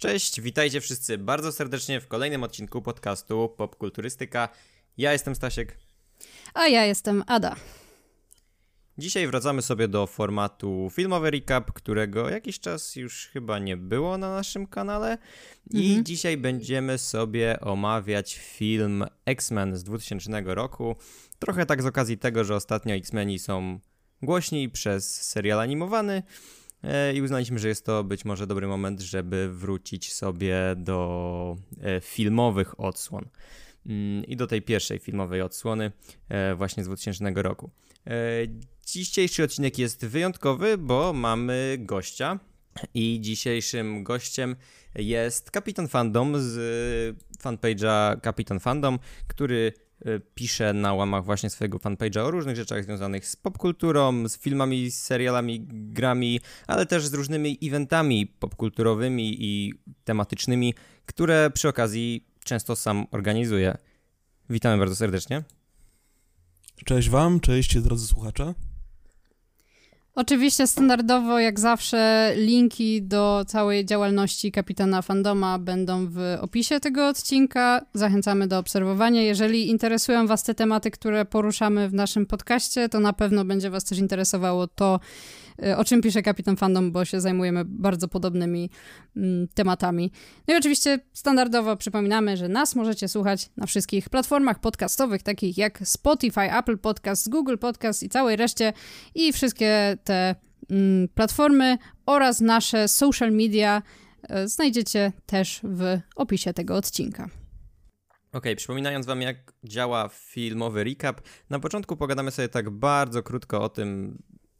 Cześć, witajcie wszyscy bardzo serdecznie w kolejnym odcinku podcastu Popkulturystyka. Ja jestem Stasiek. A ja jestem Ada. Dzisiaj wracamy sobie do formatu filmowy recap, którego jakiś czas już chyba nie było na naszym kanale. I dzisiaj będziemy sobie omawiać film X-Men z 2000 roku. Trochę tak z okazji tego, że ostatnio X-Meni są głośni przez serial animowany. I uznaliśmy, że jest to być może dobry moment, żeby wrócić sobie do filmowych odsłon. I do tej pierwszej filmowej odsłony właśnie z 2000 roku. Dzisiejszy odcinek jest wyjątkowy, bo mamy gościa. I dzisiejszym gościem jest Kapitan Fandom z fanpage'a Kapitan Fandom, który pisze na łamach właśnie swojego fanpage'a o różnych rzeczach związanych z popkulturą, z filmami, z serialami, grami, ale też z różnymi eventami popkulturowymi i tematycznymi, które przy okazji często sam organizuje. Witamy bardzo serdecznie. Cześć wam, cześć drodzy słuchacze. Oczywiście standardowo, jak zawsze, linki do całej działalności Kapitana Fandoma będą w opisie tego odcinka. Zachęcamy do obserwowania. Jeżeli interesują was te tematy, które poruszamy w naszym podcaście, to na pewno będzie was też interesowało to, o czym pisze Kapitan Fandom, bo się zajmujemy bardzo podobnymi tematami. No i oczywiście standardowo przypominamy, że nas możecie słuchać na wszystkich platformach podcastowych, takich jak Spotify, Apple Podcast, Google Podcast i całej reszcie. I wszystkie te platformy oraz nasze social media znajdziecie też w opisie tego odcinka. Okej, przypominając wam, jak działa filmowy recap, na początku pogadamy sobie tak bardzo krótko o tym,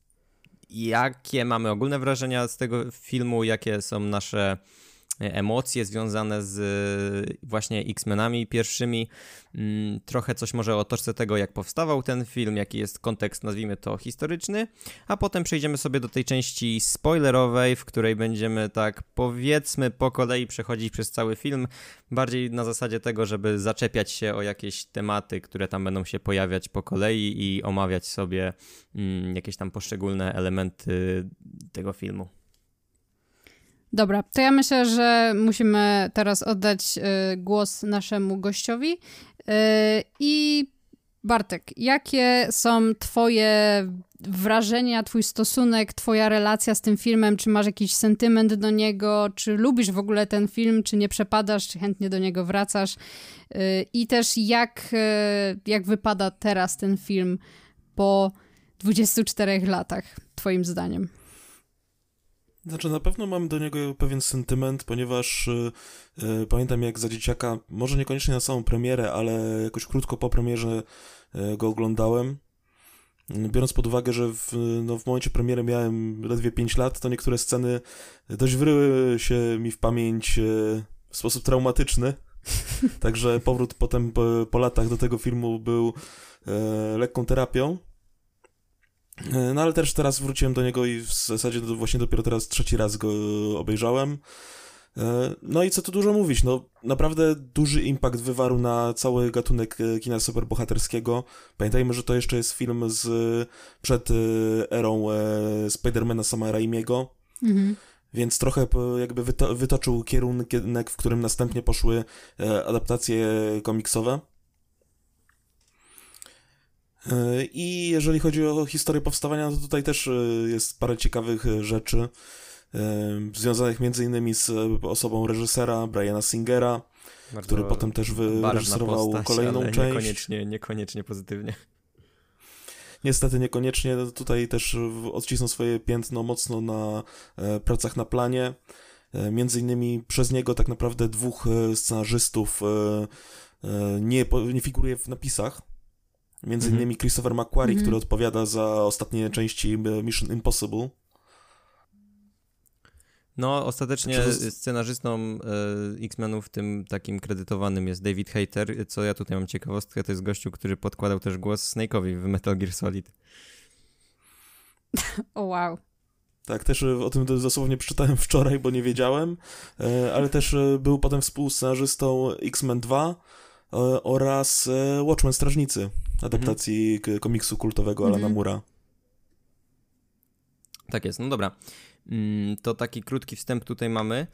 jakie mamy ogólne wrażenia z tego filmu, jakie są nasze emocje związane z właśnie X-Menami pierwszymi. Trochę coś może o otoczce tego, jak powstawał ten film, jaki jest kontekst, nazwijmy to, historyczny, a potem przejdziemy sobie do tej części spoilerowej, w której będziemy tak, powiedzmy, po kolei przechodzić przez cały film, bardziej na zasadzie tego, żeby zaczepiać się o jakieś tematy, które tam będą się pojawiać po kolei i omawiać sobie jakieś tam poszczególne elementy tego filmu. Dobra, to ja myślę, że musimy teraz oddać głos naszemu gościowi. I Bartek, jakie są twoje wrażenia, twój stosunek, twoja relacja z tym filmem? Czy masz jakiś sentyment do niego? Czy lubisz w ogóle ten film? Czy nie przepadasz? Czy chętnie do niego wracasz? I też jak wypada teraz ten film po 24 latach, twoim zdaniem? Znaczy, na pewno mam do niego pewien sentyment, ponieważ pamiętam, jak za dzieciaka, może niekoniecznie na samą premierę, ale jakoś krótko po premierze go oglądałem. Biorąc pod uwagę, że w momencie premiery miałem ledwie 5 lat, to niektóre sceny dość wryły się mi w pamięć w sposób traumatyczny. Także powrót potem po latach do tego filmu był lekką terapią. No ale też teraz wróciłem do niego i w zasadzie właśnie dopiero teraz trzeci raz go obejrzałem. No i co tu dużo mówić, no naprawdę duży impact wywarł na cały gatunek kina superbohaterskiego. Pamiętajmy, że to jeszcze jest film przed erą Spidermana Sama Raimiego, więc trochę jakby wytoczył kierunek, w którym następnie poszły adaptacje komiksowe. I jeżeli chodzi o historię powstawania, to tutaj też jest parę ciekawych rzeczy związanych między innymi z osobą reżysera Briana Singera, bardzo który potem też wyreżyserował kolejną część. Niekoniecznie pozytywnie. Niestety niekoniecznie. Tutaj też odcisnął swoje piętno mocno na pracach na planie. Między innymi przez niego tak naprawdę dwóch scenarzystów nie figuruje w napisach. Między innymi Christopher McQuarrie, który odpowiada za ostatnie części Mission Impossible. No, ostatecznie scenarzystą X-Menów tym takim kredytowanym jest David Hayter. Co ja tutaj mam ciekawostkę, to jest gościu, który podkładał też głos Snake'owi w Metal Gear Solid. O wow. Tak, też o tym dosłownie przeczytałem wczoraj, bo nie wiedziałem, ale też był potem współscenarzystą X-Men 2 oraz Watchmen Strażnicy, adaptacji komiksu kultowego Alana Moore'a. Tak jest, no dobra. To taki krótki wstęp tutaj mamy.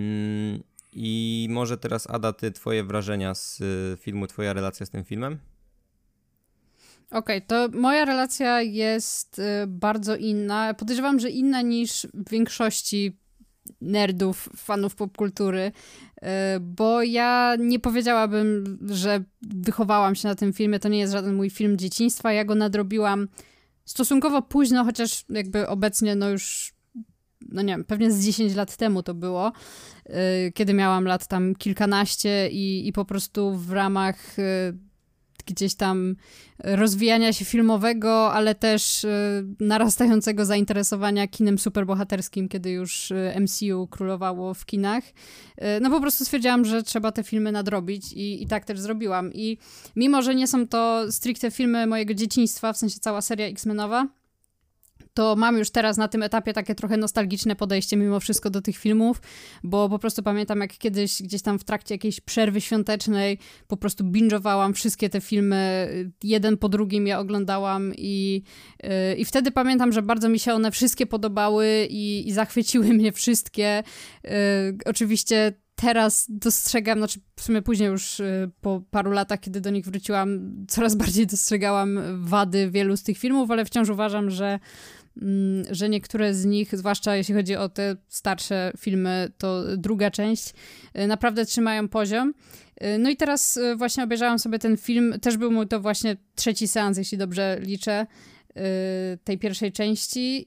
I może teraz, Ada, ty twoje wrażenia z filmu, twoja relacja z tym filmem? Okej, to moja relacja jest bardzo inna. Podejrzewam, że inna niż w większości nerdów, fanów popkultury, bo ja nie powiedziałabym, że wychowałam się na tym filmie. To nie jest żaden mój film dzieciństwa. Ja go nadrobiłam stosunkowo późno, chociaż jakby obecnie no już, no nie wiem, pewnie z 10 lat temu to było, kiedy miałam lat tam kilkanaście i po prostu w ramach gdzieś tam rozwijania się filmowego, ale też narastającego zainteresowania kinem superbohaterskim, kiedy już MCU królowało w kinach. No po prostu stwierdziłam, że trzeba te filmy nadrobić i tak też zrobiłam. I mimo, że nie są to stricte filmy mojego dzieciństwa, w sensie cała seria X-Menowa, to mam już teraz na tym etapie takie trochę nostalgiczne podejście mimo wszystko do tych filmów, bo po prostu pamiętam, jak kiedyś gdzieś tam w trakcie jakiejś przerwy świątecznej po prostu binge'owałam wszystkie te filmy, jeden po drugim je oglądałam i wtedy pamiętam, że bardzo mi się one wszystkie podobały i zachwyciły mnie wszystkie. Oczywiście teraz dostrzegam, znaczy w sumie później już po paru latach, kiedy do nich wróciłam, coraz bardziej dostrzegałam wady wielu z tych filmów, ale wciąż uważam, że niektóre z nich, zwłaszcza jeśli chodzi o te starsze filmy, to druga część, naprawdę trzymają poziom. No i teraz właśnie obejrzałam sobie ten film, też był mój to właśnie trzeci seans, jeśli dobrze liczę, tej pierwszej części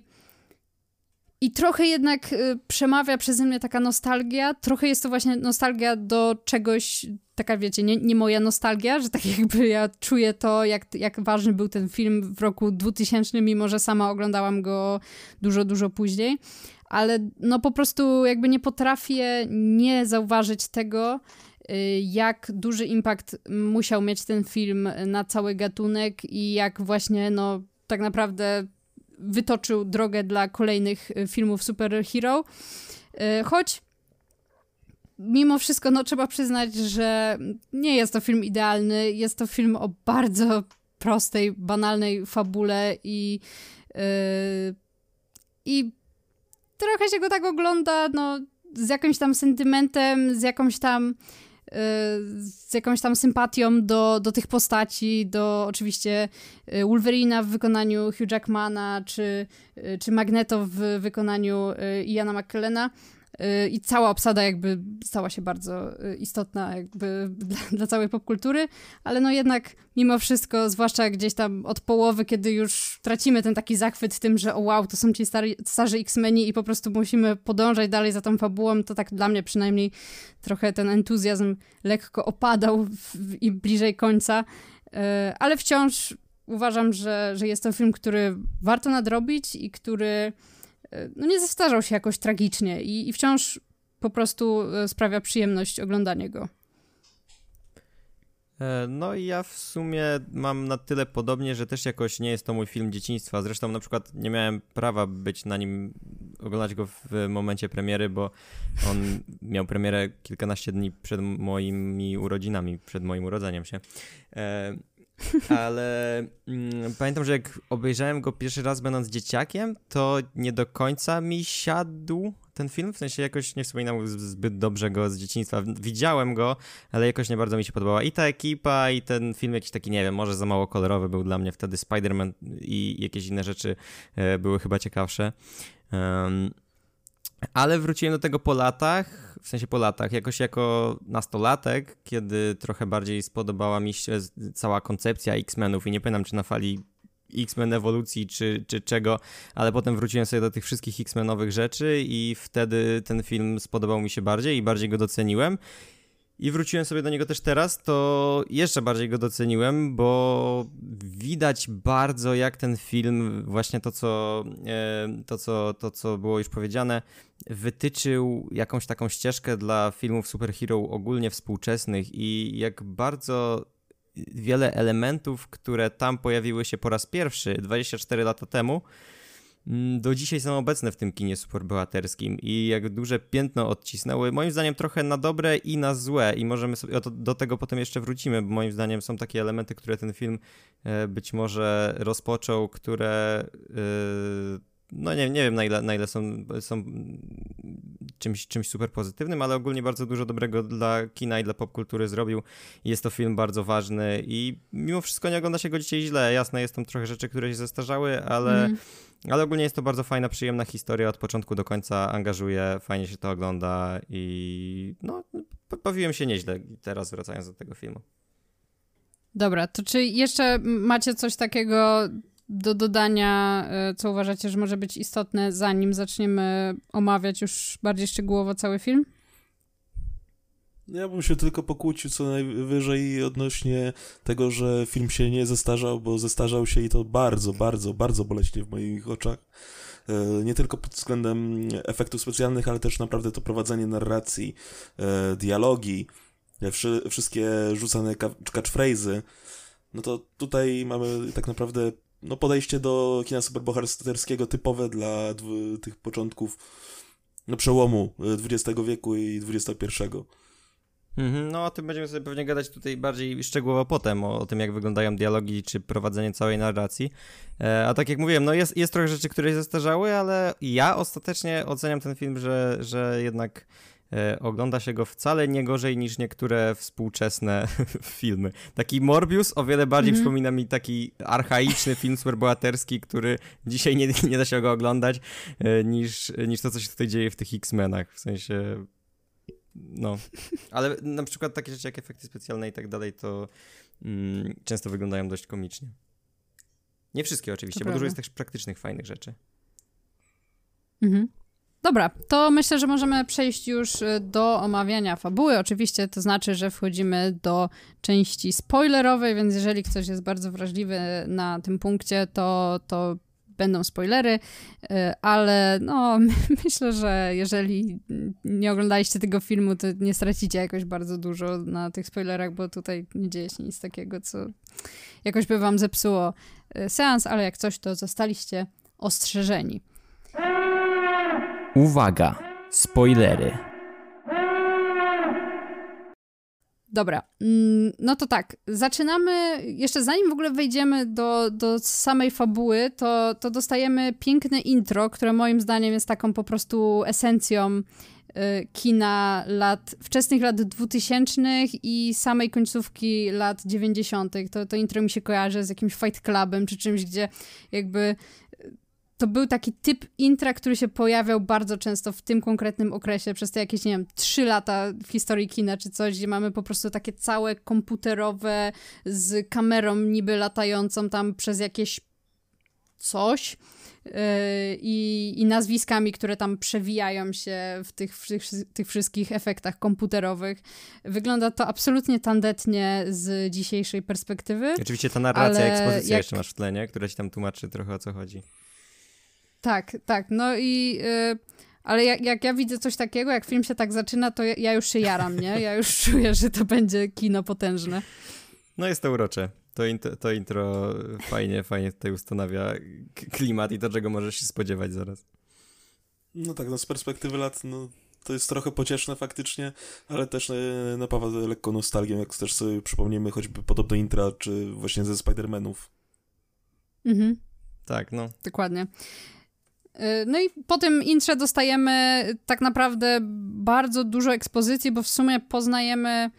i trochę jednak przemawia przeze mnie taka nostalgia, trochę jest to właśnie nostalgia do czegoś, taka wiecie, nie moja nostalgia, że tak jakby ja czuję to, jak ważny był ten film w roku 2000, mimo że sama oglądałam go dużo, dużo później, ale no po prostu jakby nie potrafię nie zauważyć tego, jak duży impact musiał mieć ten film na cały gatunek i jak właśnie no tak naprawdę wytoczył drogę dla kolejnych filmów superhero. Choć mimo wszystko no, trzeba przyznać, że nie jest to film idealny. Jest to film o bardzo prostej, banalnej fabule i trochę się go tak ogląda no, z jakimś tam sentymentem, z jakąś tam sympatią do tych postaci, do oczywiście Wolverina w wykonaniu Hugh Jackmana, czy Magneto w wykonaniu Iana McKellena. I cała obsada jakby stała się bardzo istotna jakby dla całej popkultury, ale no jednak mimo wszystko, zwłaszcza gdzieś tam od połowy, kiedy już tracimy ten taki zachwyt tym, że o wow, to są ci starzy X-Meni i po prostu musimy podążać dalej za tą fabułą, to tak dla mnie przynajmniej trochę ten entuzjazm lekko opadał im bliżej końca, ale wciąż uważam, że jest to film, który warto nadrobić i który no nie zestarzał się jakoś tragicznie i wciąż po prostu sprawia przyjemność oglądanie go. No i ja w sumie mam na tyle podobnie, że też jakoś nie jest to mój film dzieciństwa. Zresztą na przykład nie miałem prawa być na nim, oglądać go w momencie premiery, bo on miał premierę kilkanaście dni przed moimi urodzinami, przed moim urodzeniem się. Ale pamiętam, że jak obejrzałem go pierwszy raz będąc dzieciakiem, to nie do końca mi siadł ten film, w sensie jakoś nie wspominam zbyt dobrze go z dzieciństwa. Widziałem go, ale jakoś nie bardzo mi się podobała i ta ekipa, i ten film jakiś taki, nie wiem, może za mało kolorowy był dla mnie wtedy. Spider-Man i jakieś inne rzeczy były chyba ciekawsze. Ale wróciłem do tego po latach, jakoś jako nastolatek, kiedy trochę bardziej spodobała mi się cała koncepcja X-Menów i nie pamiętam, czy na fali X-Men ewolucji, czy czego, ale potem wróciłem sobie do tych wszystkich X-Menowych rzeczy i wtedy ten film spodobał mi się bardziej i bardziej go doceniłem. I wróciłem sobie do niego też teraz, to jeszcze bardziej go doceniłem, bo widać bardzo, jak ten film, właśnie to co było już powiedziane, wytyczył jakąś taką ścieżkę dla filmów superhero ogólnie współczesnych i jak bardzo wiele elementów, które tam pojawiły się po raz pierwszy 24 lata temu, do dzisiaj są obecne w tym kinie superbohaterskim i jak duże piętno odcisnęły, moim zdaniem trochę na dobre i na złe i możemy sobie do tego potem jeszcze wrócimy, bo moim zdaniem są takie elementy, które ten film być może rozpoczął, które no nie wiem na ile są czymś super pozytywnym, ale ogólnie bardzo dużo dobrego dla kina i dla popkultury zrobił. Jest to film bardzo ważny i mimo wszystko nie ogląda się go dzisiaj źle. Jasne, jest tam trochę rzeczy, które się zestarzały, ale ogólnie jest to bardzo fajna, przyjemna historia. Od początku do końca angażuje, fajnie się to ogląda i no, bawiłem się nieźle teraz wracając do tego filmu. Dobra, to czy jeszcze macie coś takiego do dodania, co uważacie, że może być istotne, zanim zaczniemy omawiać już bardziej szczegółowo cały film? Ja bym się tylko pokłócił co najwyżej odnośnie tego, że film się nie zestarzał, bo zestarzał się i to bardzo, bardzo, bardzo boleśnie w moich oczach. Nie tylko pod względem efektów specjalnych, ale też naprawdę to prowadzenie narracji, dialogi, wszystkie rzucane catchphrase'y. No to tutaj mamy tak naprawdę podejście do kina superbohaterskiego typowe dla tych początków, przełomu XX wieku i XXI. No o tym będziemy sobie pewnie gadać tutaj bardziej szczegółowo potem, o tym jak wyglądają dialogi czy prowadzenie całej narracji. A tak jak mówiłem, jest trochę rzeczy, które się zestarzały, ale ja ostatecznie oceniam ten film, że jednak ogląda się go wcale nie gorzej niż niektóre współczesne filmy. Taki Morbius o wiele bardziej przypomina mi taki archaiczny film superbohaterski, który dzisiaj nie da się go oglądać, niż to, co się tutaj dzieje w tych X-Menach. W sensie... No, ale na przykład takie rzeczy jak efekty specjalne i tak dalej, to często wyglądają dość komicznie. Nie wszystkie oczywiście, bo dużo jest też praktycznych, fajnych rzeczy. Dobra, to myślę, że możemy przejść już do omawiania fabuły. Oczywiście to znaczy, że wchodzimy do części spoilerowej, więc jeżeli ktoś jest bardzo wrażliwy na tym punkcie, to będą spoilery, ale myślę, że jeżeli nie oglądaliście tego filmu, to nie stracicie jakoś bardzo dużo na tych spoilerach, bo tutaj nie dzieje się nic takiego, co jakoś by wam zepsuło seans, ale jak coś, to zostaliście ostrzeżeni. Uwaga, spoilery. Dobra, no to tak, zaczynamy, jeszcze zanim w ogóle wejdziemy do samej fabuły, to dostajemy piękne intro, które moim zdaniem jest taką po prostu esencją kina wczesnych lat 2000 i samej końcówki lat 90. To intro mi się kojarzy z jakimś Fight Clubem czy czymś, gdzie jakby... To był taki typ intra, który się pojawiał bardzo często w tym konkretnym okresie, przez te jakieś, 3 lata w historii kina czy coś, gdzie mamy po prostu takie całe komputerowe z kamerą niby latającą tam przez jakieś coś i nazwiskami, które tam przewijają się w tych wszystkich efektach komputerowych. Wygląda to absolutnie tandetnie z dzisiejszej perspektywy. Oczywiście ta narracja, ekspozycja jeszcze masz w tle, nie? Która ci tam tłumaczy trochę o co chodzi. Tak, no i... ale jak ja widzę coś takiego, jak film się tak zaczyna, to ja już się jaram, nie? Ja już czuję, że to będzie kino potężne. No jest to urocze. To intro fajnie tutaj ustanawia klimat i to, czego możesz się spodziewać zaraz. No tak, z perspektywy lat, to jest trochę pocieszne faktycznie, ale też napawa lekką nostalgią, jak też sobie przypomnimy choćby podobne intra, czy właśnie ze Spider-Manów. Tak, no. Dokładnie. No i po tym intrze dostajemy tak naprawdę bardzo dużo ekspozycji, bo w sumie poznajemy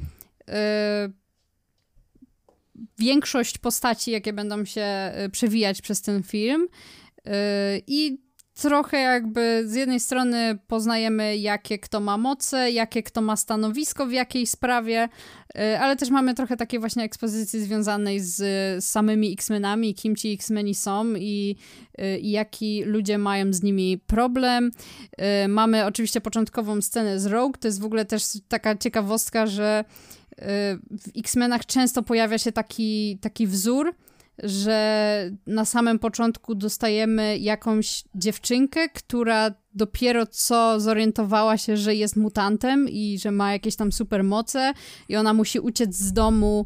większość postaci, jakie będą się przewijać przez ten film i trochę jakby z jednej strony poznajemy, jakie kto ma moce, jakie kto ma stanowisko w jakiej sprawie, ale też mamy trochę takiej właśnie ekspozycji związanej z samymi X-Menami, kim ci X-Meni są i jaki ludzie mają z nimi problem. Mamy oczywiście początkową scenę z Rogue, to jest w ogóle też taka ciekawostka, że w X-Menach często pojawia się taki wzór, że na samym początku dostajemy jakąś dziewczynkę, która dopiero co zorientowała się, że jest mutantem i że ma jakieś tam supermoce i ona musi uciec z domu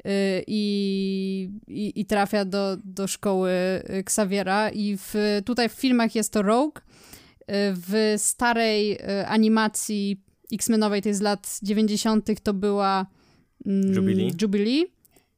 i trafia do szkoły Xaviera i tutaj w filmach jest to Rogue. W starej animacji X-Menowej, tej z lat 90. to była Jubilee.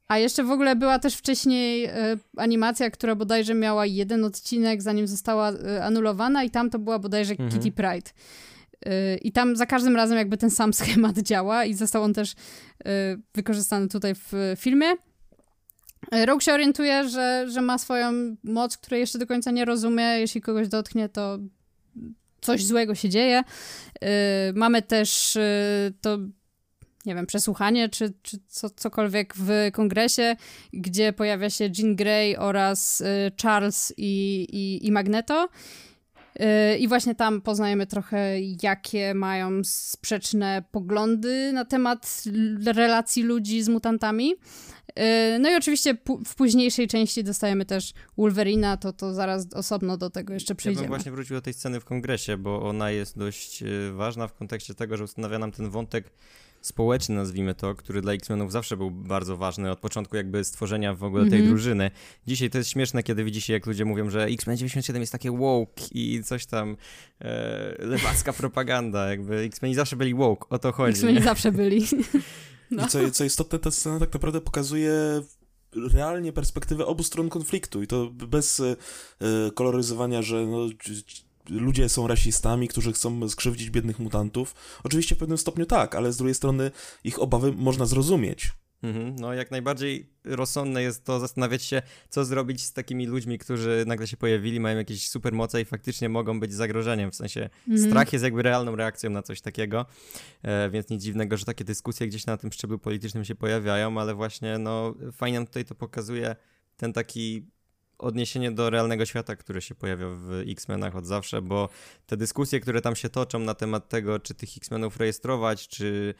A jeszcze w ogóle była też wcześniej animacja, która bodajże miała jeden odcinek, zanim została anulowana i tam to była bodajże Kitty Pryde. I tam za każdym razem jakby ten sam schemat działa i został on też wykorzystany tutaj w filmie. Rogue się orientuje, że ma swoją moc, której jeszcze do końca nie rozumie. Jeśli kogoś dotknie, to coś złego się dzieje. Mamy też to, nie wiem, przesłuchanie, czy cokolwiek w kongresie, gdzie pojawia się Jean Grey oraz Charles i Magneto. I właśnie tam poznajemy trochę, jakie mają sprzeczne poglądy na temat relacji ludzi z mutantami. No i oczywiście w późniejszej części dostajemy też Wolverina, to zaraz osobno do tego jeszcze przejdziemy. Ja bym właśnie wrócił do tej sceny w kongresie, bo ona jest dość ważna w kontekście tego, że ustanawia nam ten wątek społeczny, nazwijmy to, który dla X-Menów zawsze był bardzo ważny, od początku jakby stworzenia w ogóle tej drużyny. Dzisiaj to jest śmieszne, kiedy widzi się, jak ludzie mówią, że X-Men 97 jest takie woke i coś tam, lewacka propaganda, jakby X-Meni zawsze byli woke, o to chodzi. X-Meni zawsze byli. No. I co istotne, ta scena tak naprawdę pokazuje realnie perspektywę obu stron konfliktu i to bez koloryzowania, że ludzie są rasistami, którzy chcą skrzywdzić biednych mutantów. Oczywiście w pewnym stopniu tak, ale z drugiej strony ich obawy można zrozumieć. No jak najbardziej rozsądne jest to zastanawiać się, co zrobić z takimi ludźmi, którzy nagle się pojawili, mają jakieś supermoce i faktycznie mogą być zagrożeniem, w sensie strach jest jakby realną reakcją na coś takiego, więc nic dziwnego, że takie dyskusje gdzieś na tym szczeblu politycznym się pojawiają, ale właśnie fajnie nam tutaj to pokazuje ten taki odniesienie do realnego świata, które się pojawia w X-Menach od zawsze, bo te dyskusje, które tam się toczą na temat tego, czy tych X-Menów rejestrować, czy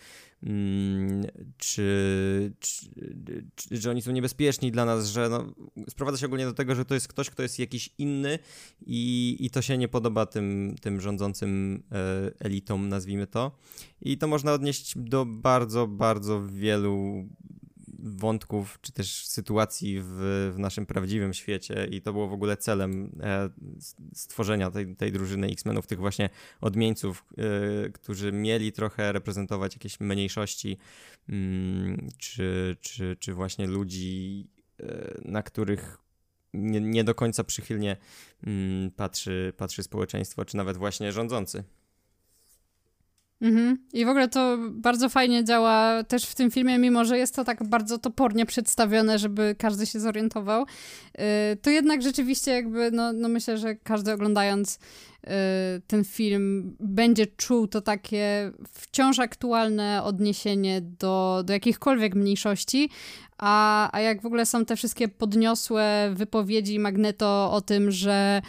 oni są niebezpieczni dla nas, że sprowadza się ogólnie do tego, że to jest ktoś, kto jest jakiś inny i to się nie podoba tym rządzącym elitom, nazwijmy to. I to można odnieść do bardzo, bardzo wielu wątków, czy też sytuacji w naszym prawdziwym świecie i to było w ogóle celem stworzenia tej drużyny X-Menów, tych właśnie odmieńców, którzy mieli trochę reprezentować jakieś mniejszości, czy właśnie ludzi, na których nie do końca przychylnie patrzy społeczeństwo, czy nawet właśnie rządzący. I w ogóle to bardzo fajnie działa też w tym filmie, mimo że jest to tak bardzo topornie przedstawione, żeby każdy się zorientował. To jednak rzeczywiście jakby, myślę, że każdy oglądając ten film będzie czuł to takie wciąż aktualne odniesienie do jakichkolwiek mniejszości, a jak w ogóle są te wszystkie podniosłe wypowiedzi Magneto o tym, że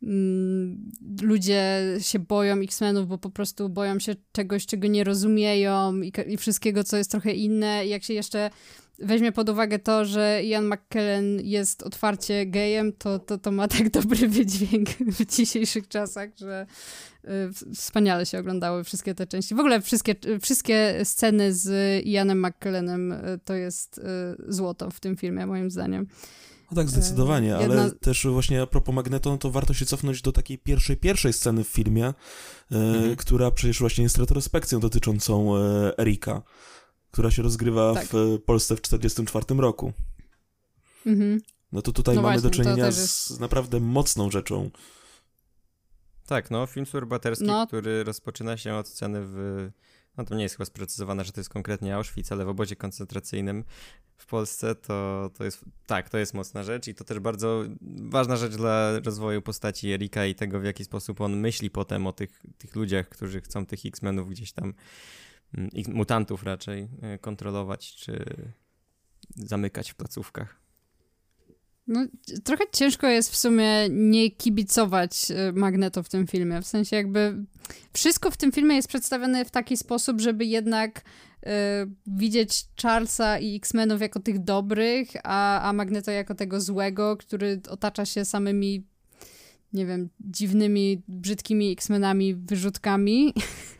ludzie się boją X-Menów, bo po prostu boją się czegoś, czego nie rozumieją i wszystkiego, co jest trochę inne. I jak się jeszcze weźmie pod uwagę to, że Ian McKellen jest otwarcie gejem, to ma tak dobry wydźwięk w dzisiejszych czasach, że wspaniale się oglądały wszystkie te części. W ogóle wszystkie sceny z Ianem McKellenem to jest złoto w tym filmie, moim zdaniem. No tak, zdecydowanie, ale też właśnie a propos Magneto, to warto się cofnąć do takiej pierwszej sceny w filmie, która przecież właśnie jest retrospekcją dotyczącą Erika, która się rozgrywa w Polsce w 1944 roku. No to tutaj mamy do czynienia z naprawdę mocną rzeczą. Tak, film superbohaterski, który rozpoczyna się od sceny to nie jest chyba sprecyzowane, że to jest konkretnie Auschwitz, ale w obozie koncentracyjnym w Polsce to jest mocna rzecz i to też bardzo ważna rzecz dla rozwoju postaci Erika i tego, w jaki sposób on myśli potem o tych ludziach, którzy chcą tych X-Menów gdzieś tam, mutantów raczej, kontrolować czy zamykać w placówkach. Trochę ciężko jest w sumie nie kibicować Magneto w tym filmie. W sensie jakby wszystko w tym filmie jest przedstawione w taki sposób, żeby jednak widzieć Charlesa i X-Menów jako tych dobrych, a Magneto jako tego złego, który otacza się samymi, nie wiem, dziwnymi, brzydkimi X-Menami, wyrzutkami.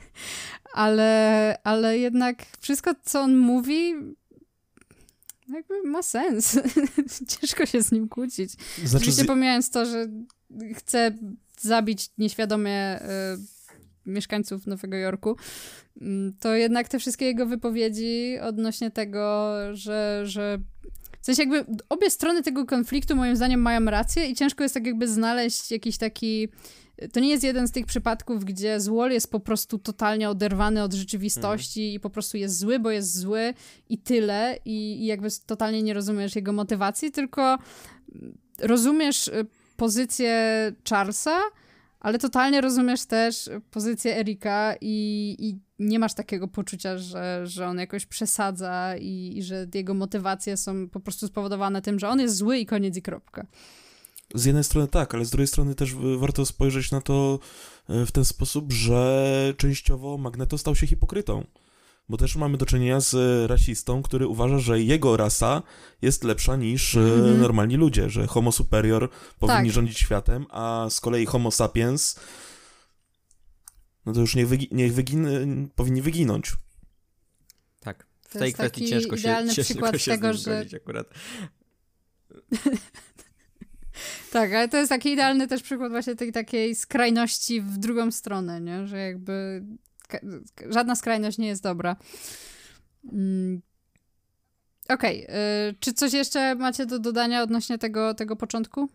ale jednak wszystko, co on mówi, jakby ma sens. Ciężko się z nim kłócić. Oczywiście pomijając to, że chce zabić nieświadomie mieszkańców Nowego Jorku, to jednak te wszystkie jego wypowiedzi odnośnie tego, że sensie jakby obie strony tego konfliktu moim zdaniem mają rację i ciężko jest tak jakby znaleźć jakiś taki... To nie jest jeden z tych przypadków, gdzie zło jest po prostu totalnie oderwany od rzeczywistości i po prostu jest zły, bo jest zły i tyle i jakby totalnie nie rozumiesz jego motywacji, tylko rozumiesz pozycję Charlesa, ale totalnie rozumiesz też pozycję Erika i nie masz takiego poczucia, że on jakoś przesadza i że jego motywacje są po prostu spowodowane tym, że on jest zły i koniec i kropka. Z jednej strony tak, ale z drugiej strony też warto spojrzeć na to w ten sposób, że częściowo Magneto stał się hipokrytą. Bo też mamy do czynienia z rasistą, który uważa, że jego rasa jest lepsza niż normalni ludzie, że homo superior powinni rządzić światem, a z kolei homo sapiens no to już powinni wyginąć. Tak, w tej kwestii ciężko się zgodzić akurat. Tak, ale to jest taki idealny też przykład właśnie tej takiej skrajności w drugą stronę, nie? Że jakby żadna skrajność nie jest dobra. Okej, czy coś jeszcze macie do dodania odnośnie tego początku?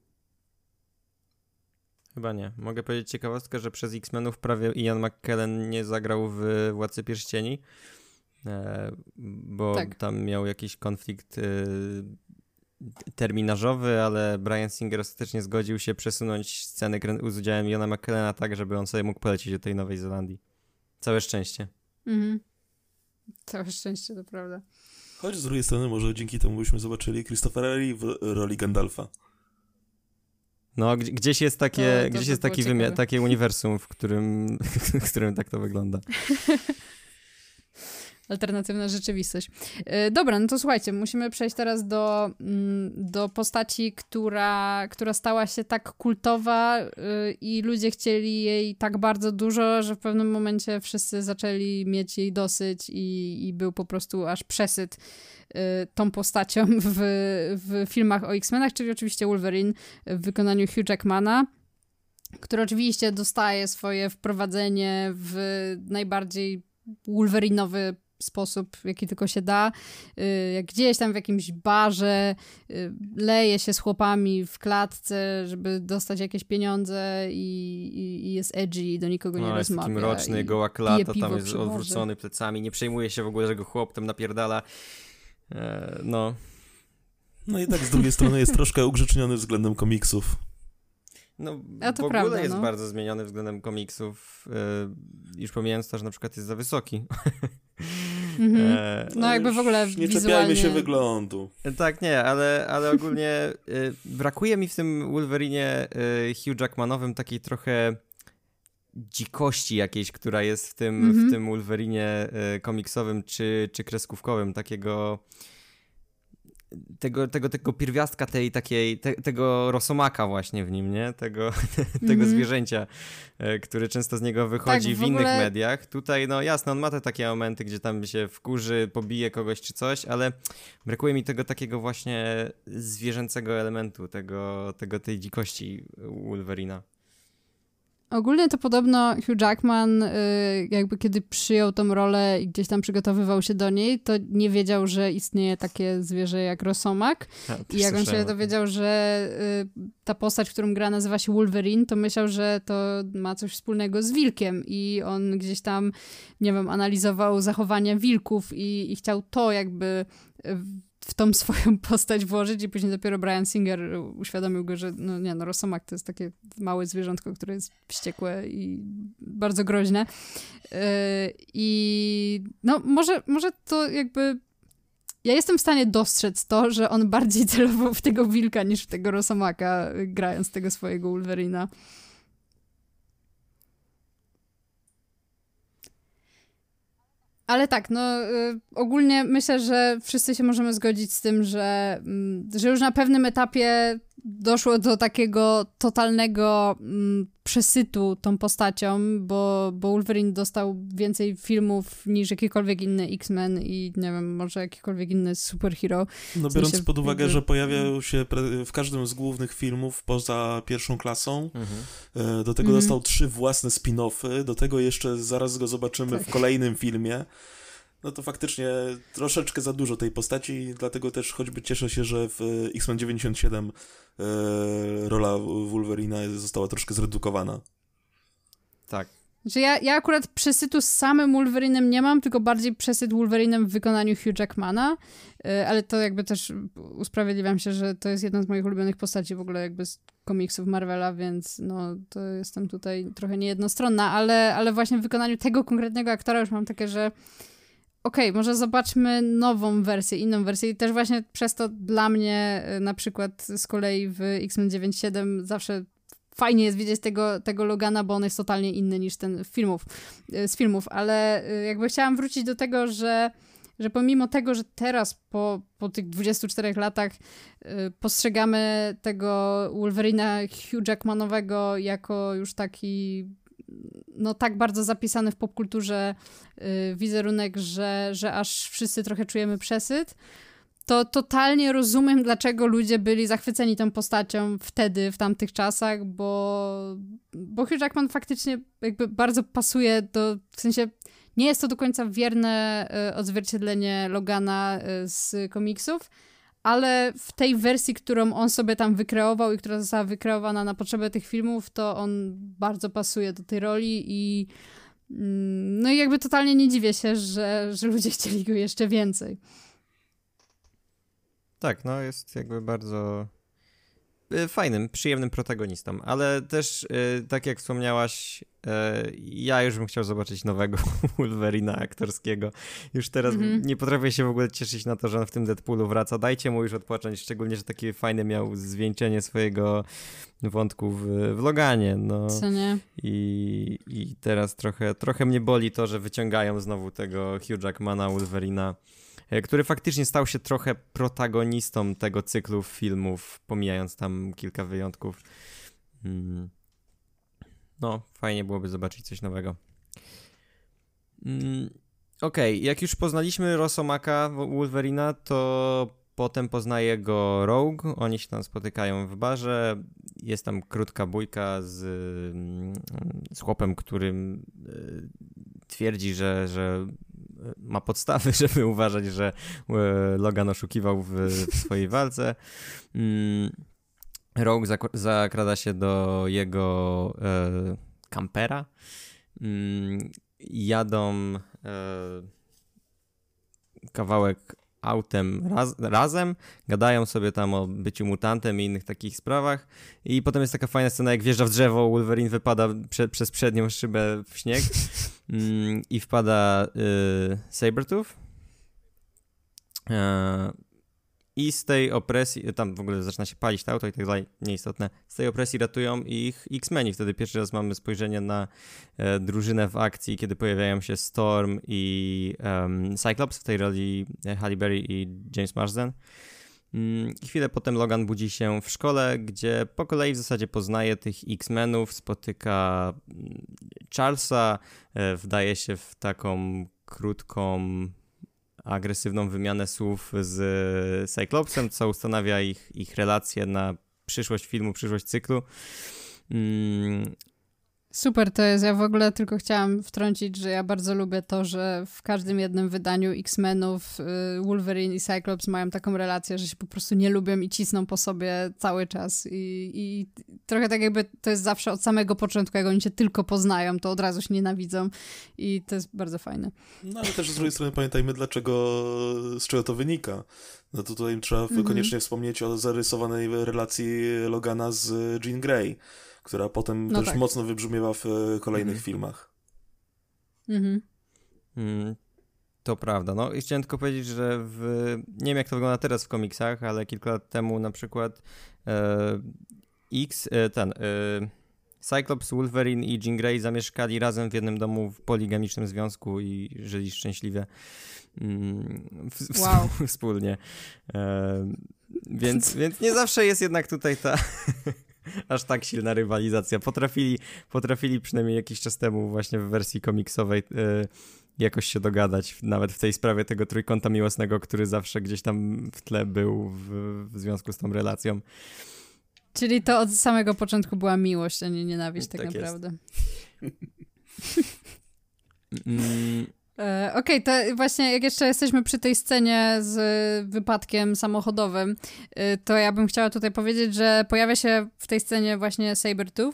Chyba nie. Mogę powiedzieć ciekawostkę, że przez X-Menów prawie Ian McKellen nie zagrał w Władcy Pierścieni, bo tam miał jakiś konflikt terminarzowy, ale Bryan Singer ostatecznie zgodził się przesunąć scenę z udziałem Iana McKellena tak, żeby on sobie mógł polecieć do tej Nowej Zelandii. Całe szczęście. Całe szczęście, to prawda. Choć z drugiej strony może dzięki temu byśmy zobaczyli Christophera Lee w roli Gandalfa. No, gdzieś jest takie, gdzieś jest taki takie uniwersum, w którym tak to wygląda. Alternatywna rzeczywistość. Dobra, no to słuchajcie, musimy przejść teraz do postaci, która stała się tak kultowa i ludzie chcieli jej tak bardzo dużo, że w pewnym momencie wszyscy zaczęli mieć jej dosyć i był po prostu aż przesyt tą postacią w filmach o X-Menach, czyli oczywiście Wolverine w wykonaniu Hugh Jackmana, który oczywiście dostaje swoje wprowadzenie w najbardziej Wolverinowy sposób, jaki tylko się da. Jak gdzieś tam w jakimś barze leje się z chłopami w klatce, żeby dostać jakieś pieniądze i jest edgy i do nikogo nie rozmawia. Jest taki mroczny, goła klata, tam jest odwrócony plecami, nie przejmuje się w ogóle, że go chłop tam napierdala. No i tak z drugiej strony jest troszkę ugrzeczniony względem komiksów. No, w ogóle prawda, jest bardzo zmieniony względem komiksów, już pomijając to, że na przykład jest za wysoki. No jakby w ogóle nie czepiajmy się wyglądu. Tak, nie, ale ogólnie brakuje mi w tym Wolverinie Hugh Jackmanowym takiej trochę dzikości jakiejś, która jest w tym Wolverinie komiksowym czy kreskówkowym, takiego tego pierwiastka tego rosomaka właśnie w nim, nie? Tego zwierzęcia, który często z niego wychodzi w innych mediach. Tutaj, no jasne, on ma te takie momenty, gdzie tam się wkurzy, pobije kogoś czy coś, ale brakuje mi tego takiego właśnie zwierzęcego elementu, tej dzikości Wolverina. Ogólnie to podobno Hugh Jackman jakby kiedy przyjął tą rolę i gdzieś tam przygotowywał się do niej, to nie wiedział, że istnieje takie zwierzę jak rosomak. I jak on się dowiedział, że ta postać, którą gra, nazywa się Wolverine, to myślał, że to ma coś wspólnego z wilkiem i on gdzieś tam, nie wiem, analizował zachowania wilków i chciał to jakby w tą swoją postać włożyć i później dopiero Bryan Singer uświadomił go, że rosomak to jest takie małe zwierzątko, które jest wściekłe i bardzo groźne. I no może to jakby... Ja jestem w stanie dostrzec to, że on bardziej celował w tego wilka niż w tego rosomaka, grając tego swojego Wolverina. Ale tak, ogólnie myślę, że wszyscy się możemy zgodzić z tym, że już na pewnym etapie doszło do takiego totalnego przesytu tą postacią, bo Wolverine dostał więcej filmów niż jakikolwiek inny X-Men i nie wiem, może jakikolwiek inny superhero. No biorąc pod uwagę, że pojawiał się w każdym z głównych filmów poza Pierwszą Klasą, do tego dostał 3 własne spin-offy, do tego jeszcze zaraz go zobaczymy w kolejnym filmie. No to faktycznie troszeczkę za dużo tej postaci i dlatego też choćby cieszę się, że w X-Men 97 rola Wolverina została troszkę zredukowana. Tak. Znaczy ja akurat przesytu z samym Wolverinem nie mam, tylko bardziej przesyt Wolverinem w wykonaniu Hugh Jackmana, ale to jakby też usprawiedliwiam się, że to jest jedna z moich ulubionych postaci w ogóle jakby z komiksów Marvela, więc no to jestem tutaj trochę niejednostronna, ale właśnie w wykonaniu tego konkretnego aktora już mam takie, że okej, może zobaczmy nową wersję, inną wersję i też właśnie przez to dla mnie na przykład z kolei w X-Men 97 zawsze fajnie jest widzieć tego Logana, bo on jest totalnie inny niż ten z filmów, ale jakby chciałam wrócić do tego, że pomimo tego, że teraz po tych 24 latach postrzegamy tego Wolverina Hugh Jackmanowego jako już taki no tak bardzo zapisany w popkulturze wizerunek, że aż wszyscy trochę czujemy przesyt, to totalnie rozumiem, dlaczego ludzie byli zachwyceni tą postacią wtedy, w tamtych czasach, bo Hugh Jackman faktycznie jakby bardzo pasuje w sensie nie jest to do końca wierne odzwierciedlenie Logana z komiksów, ale w tej wersji, którą on sobie tam wykreował i która została wykreowana na potrzeby tych filmów, to on bardzo pasuje do tej roli i no i jakby totalnie nie dziwię się, że ludzie chcieli go jeszcze więcej. Tak, no jest jakby bardzo fajnym, przyjemnym protagonistą, ale też tak jak wspomniałaś, ja już bym chciał zobaczyć nowego Wolverina aktorskiego. Już teraz nie potrafię się w ogóle cieszyć na to, że on w tym Deadpoolu wraca. Dajcie mu już odpocząć, szczególnie, że takie fajne miał zwieńczenie swojego wątku w Loganie. No. Co nie? I teraz trochę mnie boli to, że wyciągają znowu tego Hugh Jackmana, Wolverina, który faktycznie stał się trochę protagonistą tego cyklu filmów, pomijając tam kilka wyjątków. No, fajnie byłoby zobaczyć coś nowego. Okej, jak już poznaliśmy Rosomaka, Wolverina, to potem poznaje go Rogue. Oni się tam spotykają w barze. Jest tam krótka bójka z chłopem, którym twierdzi, że ma podstawy, żeby uważać, że Logan oszukiwał w swojej walce. Rogue zakrada się do jego kampera. Jadą kawałek autem razem, gadają sobie tam o byciu mutantem i innych takich sprawach i potem jest taka fajna scena, jak wjeżdża w drzewo, Wolverine wypada przez przednią szybę w śnieg i wpada Sabretooth i z tej opresji, tam w ogóle zaczyna się palić to auto i tak dalej, nieistotne, z tej opresji ratują ich X-Meni. Wtedy pierwszy raz mamy spojrzenie na drużynę w akcji, kiedy pojawiają się Storm i Cyclops, w tej roli Halle Berry i James Marsden. I chwilę potem Logan budzi się w szkole, gdzie po kolei w zasadzie poznaje tych X-Menów, spotyka Charlesa, wdaje się w taką krótką, agresywną wymianę słów z Cyclopsem, co ustanawia ich relacje na przyszłość filmu, przyszłość cyklu. Super to jest. Ja w ogóle tylko chciałam wtrącić, że ja bardzo lubię to, że w każdym jednym wydaniu X-Menów Wolverine i Cyclops mają taką relację, że się po prostu nie lubią i cisną po sobie cały czas. I trochę tak jakby to jest zawsze od samego początku, jak oni się tylko poznają, to od razu się nienawidzą i to jest bardzo fajne. No ale też z drugiej strony pamiętajmy, z czego to wynika. No to tutaj trzeba koniecznie wspomnieć o zarysowanej relacji Logana z Jean Grey, która potem też mocno wybrzmiewa w kolejnych filmach. To prawda. No i chciałem tylko powiedzieć, że nie wiem jak to wygląda teraz w komiksach, ale kilka lat temu na przykład Cyclops, Wolverine i Jean Grey zamieszkali razem w jednym domu w poligamicznym związku i żyli szczęśliwie wspólnie. Więc nie zawsze jest jednak tutaj ta aż tak silna rywalizacja. Potrafili przynajmniej jakiś czas temu właśnie w wersji komiksowej jakoś się dogadać, nawet w tej sprawie tego trójkąta miłosnego, który zawsze gdzieś tam w tle był w związku z tą relacją. Czyli to od samego początku była miłość, a nie nienawiść tak naprawdę. Okej, to właśnie jak jeszcze jesteśmy przy tej scenie z wypadkiem samochodowym, to ja bym chciała tutaj powiedzieć, że pojawia się w tej scenie właśnie Sabertooth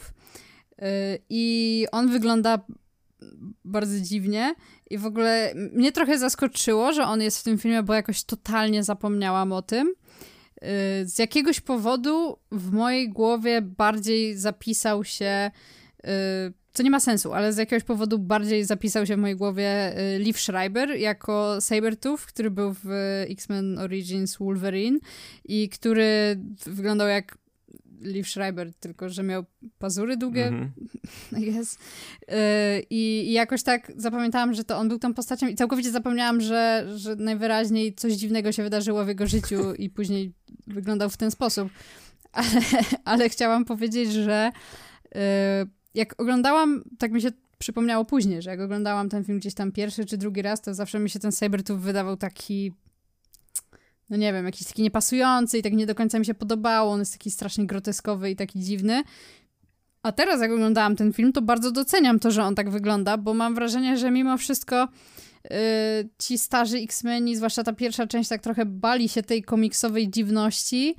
i on wygląda bardzo dziwnie i w ogóle mnie trochę zaskoczyło, że on jest w tym filmie, bo jakoś totalnie zapomniałam o tym. Z jakiegoś powodu w mojej głowie bardziej zapisał się, co nie ma sensu, ale z jakiegoś powodu bardziej zapisał się w mojej głowie Liev Schreiber jako Sabertooth, który był w X-Men Origins Wolverine i który wyglądał jak Liev Schreiber, tylko że miał pazury długie, yes. I jakoś tak zapamiętałam, że to on był tą postacią i całkowicie zapomniałam, że najwyraźniej coś dziwnego się wydarzyło w jego życiu i później wyglądał w ten sposób. Ale chciałam powiedzieć, że jak oglądałam, tak mi się przypomniało później, że jak oglądałam ten film gdzieś tam pierwszy czy drugi raz, to zawsze mi się ten Sabertooth wydawał taki, no nie wiem, jakiś taki niepasujący i tak nie do końca mi się podobało. On jest taki strasznie groteskowy i taki dziwny. A teraz jak oglądałam ten film, to bardzo doceniam to, że on tak wygląda, bo mam wrażenie, że mimo wszystko ci starzy X-Meni, zwłaszcza ta pierwsza część, tak trochę bali się tej komiksowej dziwności.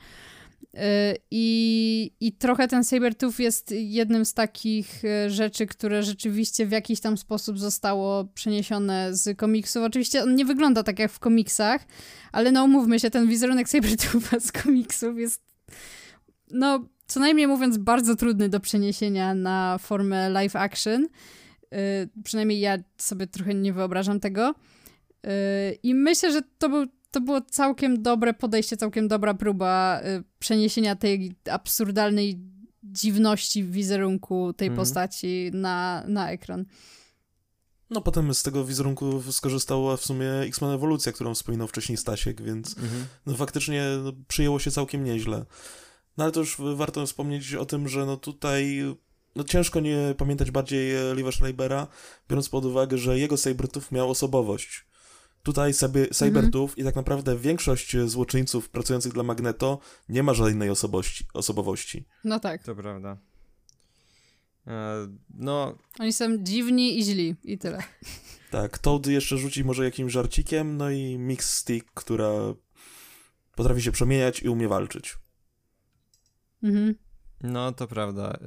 I trochę ten Sabertooth jest jednym z takich rzeczy, które rzeczywiście w jakiś tam sposób zostało przeniesione z komiksów. Oczywiście on nie wygląda tak jak w komiksach, ale no umówmy się, ten wizerunek Sabertootha z komiksów jest, no co najmniej mówiąc, bardzo trudny do przeniesienia na formę live action. Przynajmniej ja sobie trochę nie wyobrażam tego. I myślę, że to było całkiem dobre podejście, całkiem dobra próba przeniesienia tej absurdalnej dziwności w wizerunku tej postaci na ekran. No potem z tego wizerunku skorzystała w sumie X-Men Ewolucja, którą wspominał wcześniej Stasiek, więc no, faktycznie przyjęło się całkiem nieźle. No ale to już warto wspomnieć o tym, że no tutaj no ciężko nie pamiętać bardziej Lieva Schreibera, biorąc pod uwagę, że jego Sabertooth miał osobowość. Tutaj Sabertooth i tak naprawdę większość złoczyńców pracujących dla Magneto nie ma żadnej osobowości. No tak. To prawda. No... Oni są dziwni i źli i tyle. Tak, Toad jeszcze rzuci może jakimś żarcikiem, no i Mix Stick, która potrafi się przemieniać i umie walczyć. No, to prawda.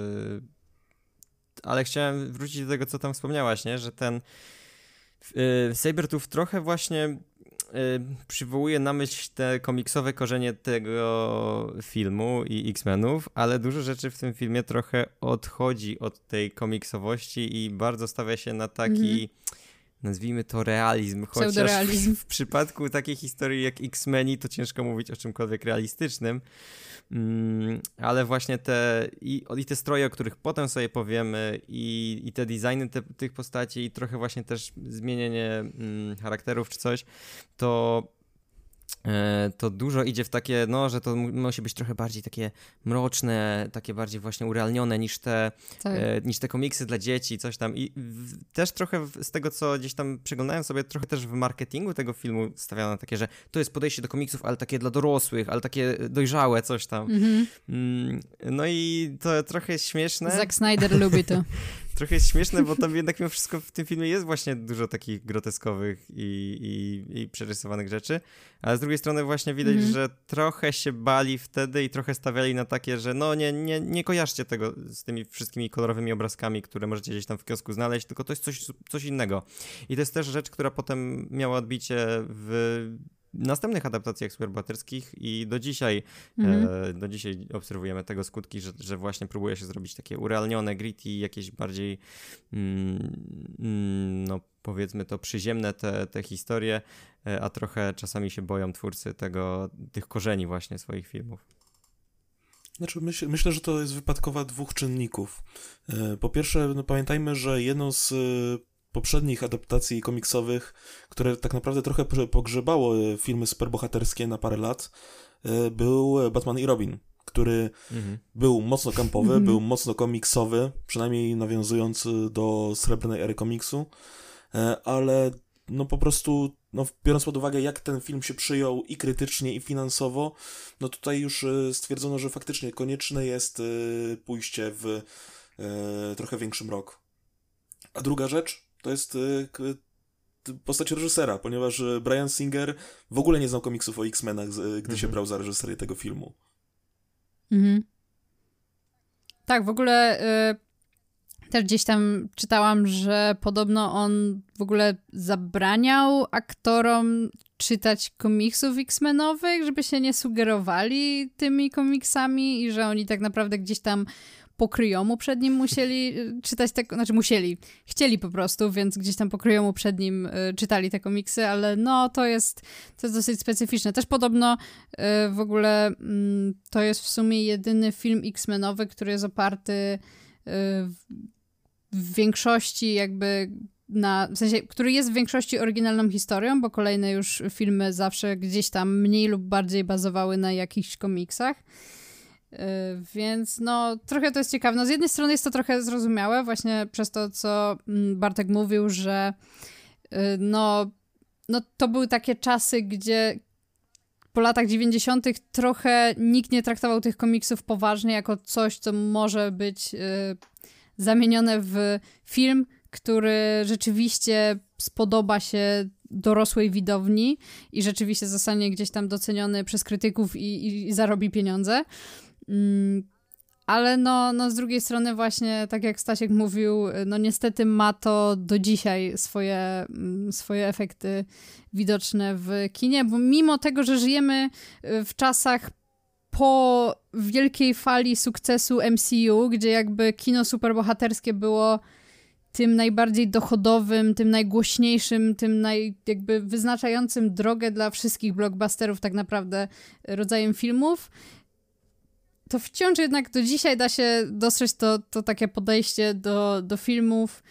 Ale chciałem wrócić do tego, co tam wspomniałaś, nie? Że ten Sabertooth trochę właśnie przywołuje na myśl te komiksowe korzenie tego filmu i X-Menów, ale dużo rzeczy w tym filmie trochę odchodzi od tej komiksowości i bardzo stawia się na taki, nazwijmy to realizm, chociaż w przypadku takiej historii jak X-Meni to ciężko mówić o czymkolwiek realistycznym. Ale właśnie te stroje, o których potem sobie powiemy i te designy tych postaci i trochę właśnie też zmienienie charakterów czy coś, to dużo idzie w takie, no, że to musi być trochę bardziej takie mroczne, takie bardziej właśnie urealnione niż te komiksy dla dzieci, coś tam. I też trochę z tego, co gdzieś tam przeglądałem sobie, trochę też w marketingu tego filmu stawiano takie, że to jest podejście do komiksów, ale takie dla dorosłych, ale takie dojrzałe, coś tam. No i to trochę śmieszne. Zack Snyder lubi to. Trochę jest śmieszne, bo tam jednak mimo wszystko w tym filmie jest właśnie dużo takich groteskowych i przerysowanych rzeczy, ale z drugiej strony właśnie widać, że trochę się bali wtedy i trochę stawiali na takie, że no nie kojarzcie tego z tymi wszystkimi kolorowymi obrazkami, które możecie gdzieś tam w kiosku znaleźć, tylko to jest coś innego. I to jest też rzecz, która potem miała odbicie w następnych adaptacjach superbohaterskich i do dzisiaj obserwujemy tego skutki, że właśnie próbuje się zrobić takie urealnione, gritty, jakieś bardziej no powiedzmy to przyziemne te historie, a trochę czasami się boją twórcy tych korzeni właśnie swoich filmów. Znaczy myślę, że to jest wypadkowa dwóch czynników. Po pierwsze, no pamiętajmy, że jedną z poprzednich adaptacji komiksowych, które tak naprawdę trochę pogrzebało filmy superbohaterskie na parę lat, był Batman i Robin, który był mocno kampowy, był mocno komiksowy, przynajmniej nawiązując do srebrnej ery komiksu, ale no po prostu, no biorąc pod uwagę, jak ten film się przyjął i krytycznie, i finansowo, no tutaj już stwierdzono, że faktycznie konieczne jest pójście w trochę większy mrok. A druga rzecz to jest postać reżysera, ponieważ Bryan Singer w ogóle nie znał komiksów o X-Menach, gdy się brał za reżyserię tego filmu. Mhm. Tak, w ogóle też gdzieś tam czytałam, że podobno on w ogóle zabraniał aktorom czytać komiksów X-Menowych, żeby się nie sugerowali tymi komiksami i że oni tak naprawdę gdzieś tam po kryjomu przed nim musieli czytać te, chcieli po prostu, więc gdzieś tam po kryjomu przed nim czytali te komiksy, ale no to jest dosyć specyficzne. Też podobno w ogóle to jest w sumie jedyny film X-Menowy, który jest oparty w większości jakby w sensie, który jest w większości oryginalną historią, bo kolejne już filmy zawsze gdzieś tam mniej lub bardziej bazowały na jakichś komiksach. Więc no, trochę to jest ciekawe. No, z jednej strony jest to trochę zrozumiałe, właśnie przez to, co Bartek mówił, że no to były takie czasy, gdzie po latach 90. trochę nikt nie traktował tych komiksów poważnie jako coś, co może być zamienione w film, który rzeczywiście spodoba się dorosłej widowni i rzeczywiście zostanie gdzieś tam doceniony przez krytyków i zarobi pieniądze. Ale no z drugiej strony właśnie, tak jak Stasiek mówił, no niestety ma to do dzisiaj swoje efekty widoczne w kinie, bo mimo tego, że żyjemy w czasach po wielkiej fali sukcesu MCU, gdzie jakby kino superbohaterskie było tym najbardziej dochodowym, tym najgłośniejszym, tym jakby wyznaczającym drogę dla wszystkich blockbusterów tak naprawdę rodzajem filmów, to wciąż jednak do dzisiaj da się dostrzec to takie podejście do filmów,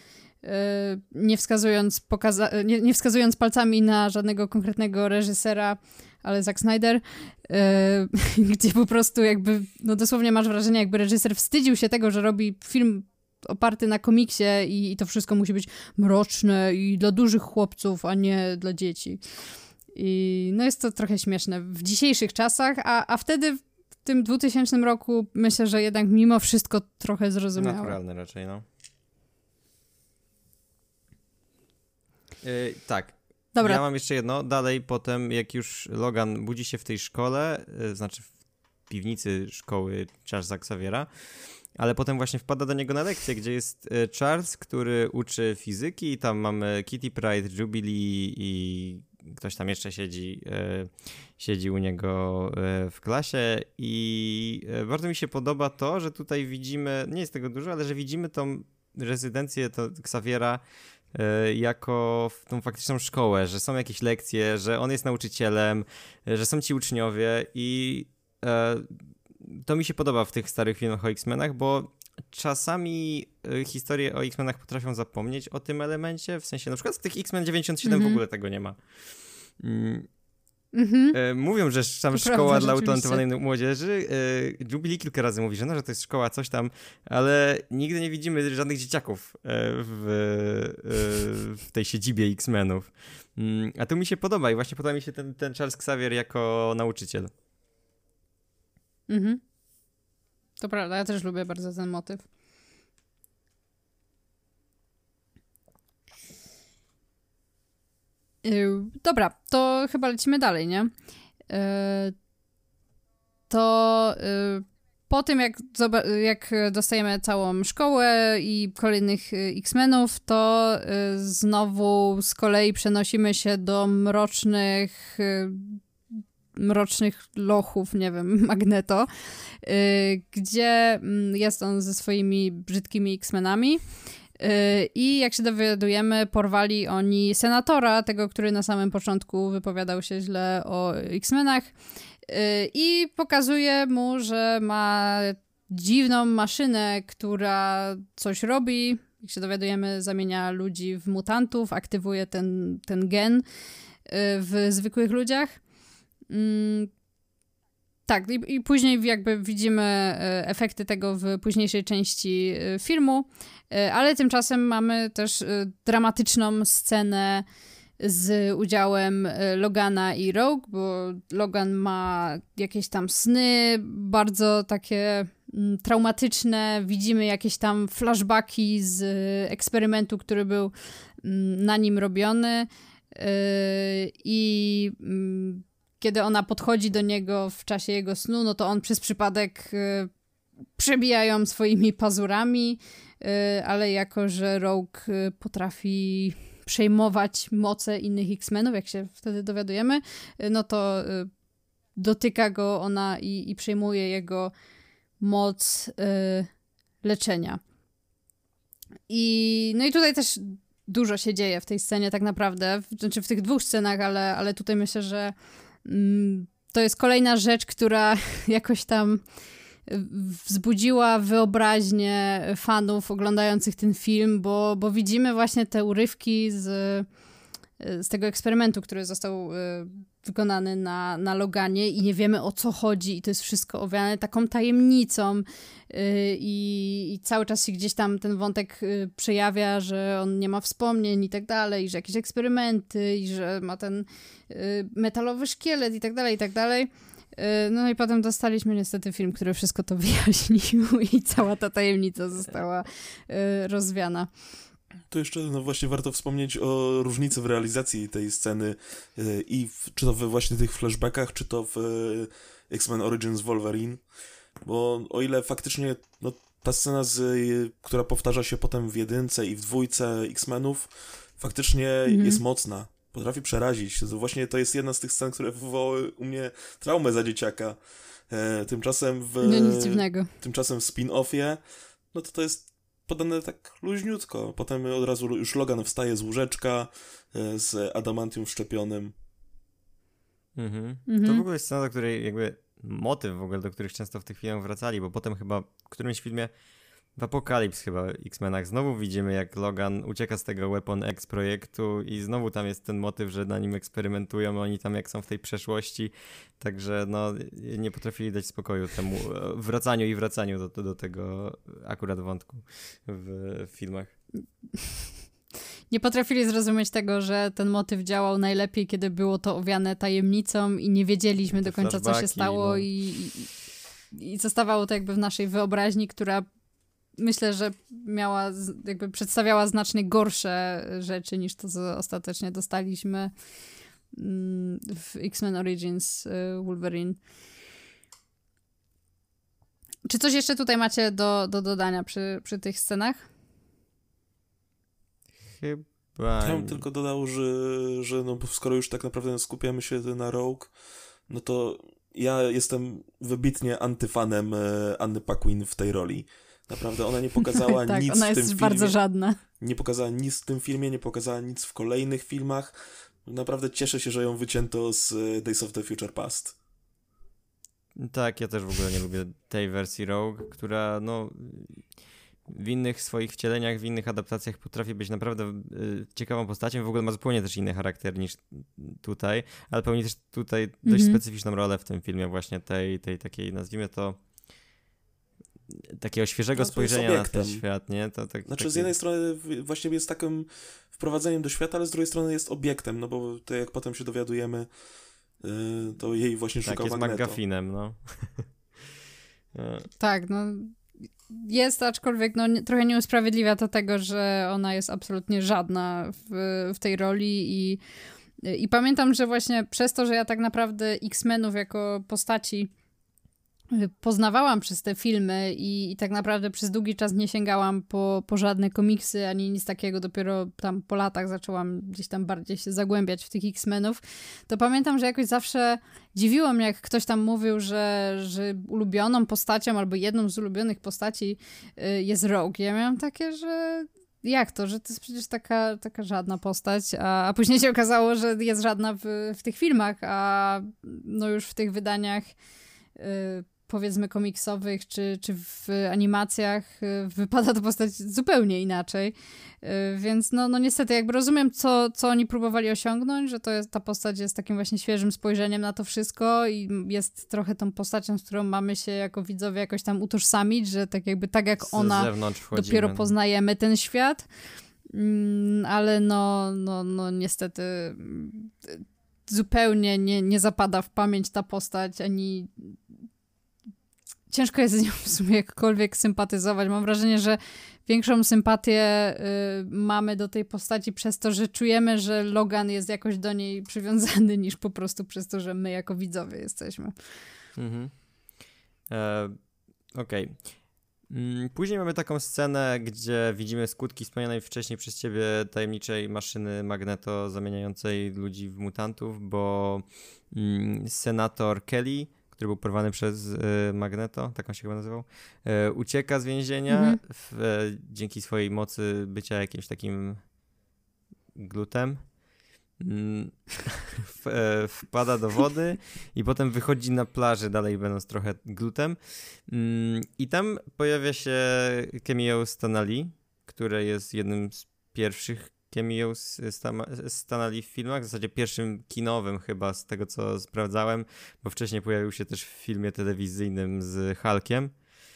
nie wskazując palcami na żadnego konkretnego reżysera, ale Zack Snyder, gdzie po prostu jakby, no dosłownie masz wrażenie, jakby reżyser wstydził się tego, że robi film oparty na komiksie i to wszystko musi być mroczne i dla dużych chłopców, a nie dla dzieci. I no jest to trochę śmieszne w dzisiejszych czasach, a wtedy w tym 2000 roku myślę, że jednak mimo wszystko trochę zrozumiałe. Naturalne raczej, no. Tak. Dobra. Ja mam jeszcze jedno. Dalej potem, jak już Logan budzi się w tej szkole, znaczy w piwnicy szkoły Charlesa Xaviera, ale potem właśnie wpada do niego na lekcję, gdzie jest Charles, który uczy fizyki i tam mamy Kitty Pryde, Jubilee i ktoś tam jeszcze siedzi u niego w klasie i bardzo mi się podoba to, że tutaj widzimy, nie jest tego dużo, ale że widzimy tą rezydencję Xaviera jako tą faktyczną szkołę, że są jakieś lekcje, że on jest nauczycielem, że są ci uczniowie i to mi się podoba w tych starych filmach o X-Menach, bo czasami historie o X-Menach potrafią zapomnieć o tym elemencie, w sensie na przykład w tych X-Men 97 w ogóle tego nie ma. Mówią, że tam to szkoła prawda, dla utalentowanej młodzieży. Jubilee kilka razy mówi, że no, że to jest szkoła, coś tam, ale nigdy nie widzimy żadnych dzieciaków w tej siedzibie X-Menów. A tu mi się podoba i właśnie podoba mi się ten Charles Xavier jako nauczyciel. To prawda, ja też lubię bardzo ten motyw. Dobra, to chyba lecimy dalej, nie? Po tym, jak dostajemy całą szkołę i kolejnych X-Menów, to znowu z kolei przenosimy się do mrocznych lochów, nie wiem, Magneto, gdzie jest on ze swoimi brzydkimi X-Menami. I jak się dowiadujemy, porwali oni senatora, tego, który na samym początku wypowiadał się źle o X-Menach i pokazuje mu, że ma dziwną maszynę, która coś robi. Jak się dowiadujemy, zamienia ludzi w mutantów, aktywuje ten gen w zwykłych ludziach. Tak, i później jakby widzimy efekty tego w późniejszej części filmu, ale tymczasem mamy też dramatyczną scenę z udziałem Logana i Rogue, bo Logan ma jakieś tam sny bardzo takie traumatyczne, widzimy jakieś tam flashbacki z eksperymentu, który był na nim robiony i kiedy ona podchodzi do niego w czasie jego snu, no to on przez przypadek przebija ją swoimi pazurami, ale jako, że Rogue potrafi przejmować moce innych X-Menów, jak się wtedy dowiadujemy, no to dotyka go ona i przejmuje jego moc leczenia. No i tutaj też dużo się dzieje w tej scenie tak naprawdę, znaczy w tych 2 scenach, ale tutaj myślę, że to jest kolejna rzecz, która jakoś tam wzbudziła wyobraźnię fanów oglądających ten film, bo widzimy właśnie te urywki z tego eksperymentu, który został wykonany na Loganie i nie wiemy, o co chodzi i to jest wszystko owiane taką tajemnicą i cały czas się gdzieś tam ten wątek przejawia, że on nie ma wspomnień i tak dalej, że jakieś eksperymenty i że ma ten metalowy szkielet i tak dalej, i tak dalej. No i potem dostaliśmy niestety film, który wszystko to wyjaśnił i cała ta tajemnica została rozwiana. Tu jeszcze właśnie warto wspomnieć o różnicy w realizacji tej sceny czy to we właśnie tych flashbackach, czy to w X-Men Origins Wolverine, bo o ile faktycznie ta scena, która powtarza się potem w 1 i w 2 X-Menów, faktycznie jest mocna. Potrafi przerazić. Właśnie to jest jedna z tych scen, które wywołały u mnie traumę za dzieciaka. Tymczasem nic dziwnego. Tymczasem w spin-offie, no to jest podane tak luźniutko. Potem od razu już Logan wstaje z łóżeczka z adamantium wszczepionym. To w ogóle jest scena, do której jakby motyw w ogóle, do których często w tych filmach wracali, bo potem chyba w którymś filmie w Apokalips chyba X-Menach znowu widzimy, jak Logan ucieka z tego Weapon X projektu i znowu tam jest ten motyw, że na nim eksperymentują, oni tam jak są w tej przeszłości, także nie potrafili dać spokoju temu wracaniu do tego akurat wątku w filmach. Nie potrafili zrozumieć tego, że ten motyw działał najlepiej, kiedy było to owiane tajemnicą i nie wiedzieliśmy do końca, co się stało i zostawało to jakby w naszej wyobraźni, która myślę, że przedstawiała znacznie gorsze rzeczy niż to, co ostatecznie dostaliśmy w X-Men Origins Wolverine. Czy coś jeszcze tutaj macie do dodania przy tych scenach? Chyba... Ja bym tylko dodał, że skoro już tak naprawdę skupiamy się na Rogue, no to ja jestem wybitnie antyfanem Anny Paquin w tej roli. Naprawdę, ona nie pokazała tak, nic ona w tym jest filmie. bardzo żadna. Nie pokazała nic w tym filmie, nie pokazała nic w kolejnych filmach. Naprawdę cieszę się, że ją wycięto z Days of the Future Past. Tak, ja też w ogóle nie lubię tej wersji Rogue, która w innych swoich wcieleniach, w innych adaptacjach potrafi być naprawdę ciekawą postacią. W ogóle ma zupełnie też inny charakter niż tutaj, ale pełni też tutaj dość specyficzną rolę w tym filmie właśnie tej takiej, nazwijmy to, takiego świeżego spojrzenia na ten świat, nie? Z jednej strony właśnie jest takim wprowadzeniem do świata, ale z drugiej strony jest obiektem, no bo to jak potem się dowiadujemy, to jej właśnie szukał Magneto. Tak, jest McGuffinem, no. Tak, jest, aczkolwiek trochę nie usprawiedliwia to tego, że ona jest absolutnie żadna w tej roli i pamiętam, że właśnie przez to, że ja tak naprawdę X-Menów jako postaci poznawałam przez te filmy i tak naprawdę przez długi czas nie sięgałam po żadne komiksy ani nic takiego, dopiero tam po latach zaczęłam gdzieś tam bardziej się zagłębiać w tych X-Menów, to pamiętam, że jakoś zawsze dziwiło mnie, jak ktoś tam mówił, że ulubioną postacią albo jedną z ulubionych postaci jest Rogue. Ja miałam takie, że jak to, że to jest przecież taka żadna postać, a później się okazało, że jest żadna w tych filmach, a już w tych wydaniach powiedzmy komiksowych, czy w animacjach wypada ta postać zupełnie inaczej. Więc niestety jakby rozumiem, co oni próbowali osiągnąć, że ta postać jest takim właśnie świeżym spojrzeniem na to wszystko i jest trochę tą postacią, z którą mamy się jako widzowie jakoś tam utożsamić, że tak jak ona dopiero poznajemy ten świat. Ale niestety zupełnie nie zapada w pamięć ta postać, ani ciężko jest z nią w sumie jakkolwiek sympatyzować. Mam wrażenie, że większą sympatię mamy do tej postaci przez to, że czujemy, że Logan jest jakoś do niej przywiązany, niż po prostu przez to, że my jako widzowie jesteśmy. Okej. Później mamy taką scenę, gdzie widzimy skutki wspomnianej wcześniej przez ciebie tajemniczej maszyny Magneto zamieniającej ludzi w mutantów, bo senator Kelly, który był porwany przez Magneto, tak on się chyba nazywał, ucieka z więzienia dzięki swojej mocy bycia jakimś takim glutem. Wpada do wody i potem wychodzi na plaży, dalej będąc trochę glutem. I tam pojawia się cameo Stana Lee, które jest jednym z pierwszych cameo Stana Lee w filmach, w zasadzie pierwszym kinowym chyba, z tego co sprawdzałem, bo wcześniej pojawił się też w filmie telewizyjnym z Hulkiem.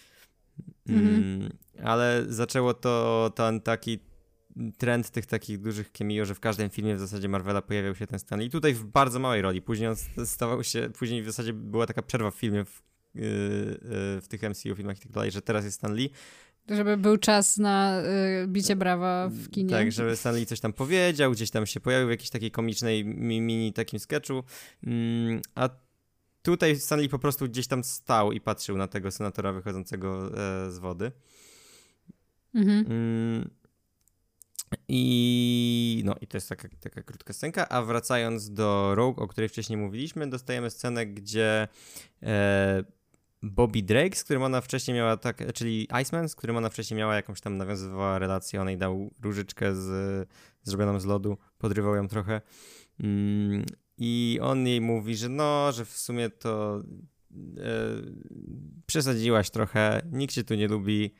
Ale zaczęło to ten taki trend tych takich dużych cameo, że w każdym filmie w zasadzie Marvela pojawiał się ten Stan Lee. Tutaj w bardzo małej roli. Później on stawał się, później w zasadzie była taka przerwa w filmie, w tych MCU filmach i tak dalej, że teraz jest Stan Lee. Żeby był czas na bicie brawa w kinie. Tak, żeby Stan Lee coś tam powiedział, gdzieś tam się pojawił w jakiejś takiej komicznej mini takim sketchu. A tutaj Stan Lee po prostu gdzieś tam stał i patrzył na tego senatora wychodzącego z wody. I to jest taka krótka scenka, a wracając do Rogue, o której wcześniej mówiliśmy, dostajemy scenę, gdzie Bobby Drake, z którym ona wcześniej miała czyli Iceman, z którym ona wcześniej miała jakąś tam nawiązywała relację, on jej dał różyczkę zrobioną z lodu, podrywał ją trochę i on jej mówi, że w sumie to przesadziłaś trochę, nikt cię tu nie lubi,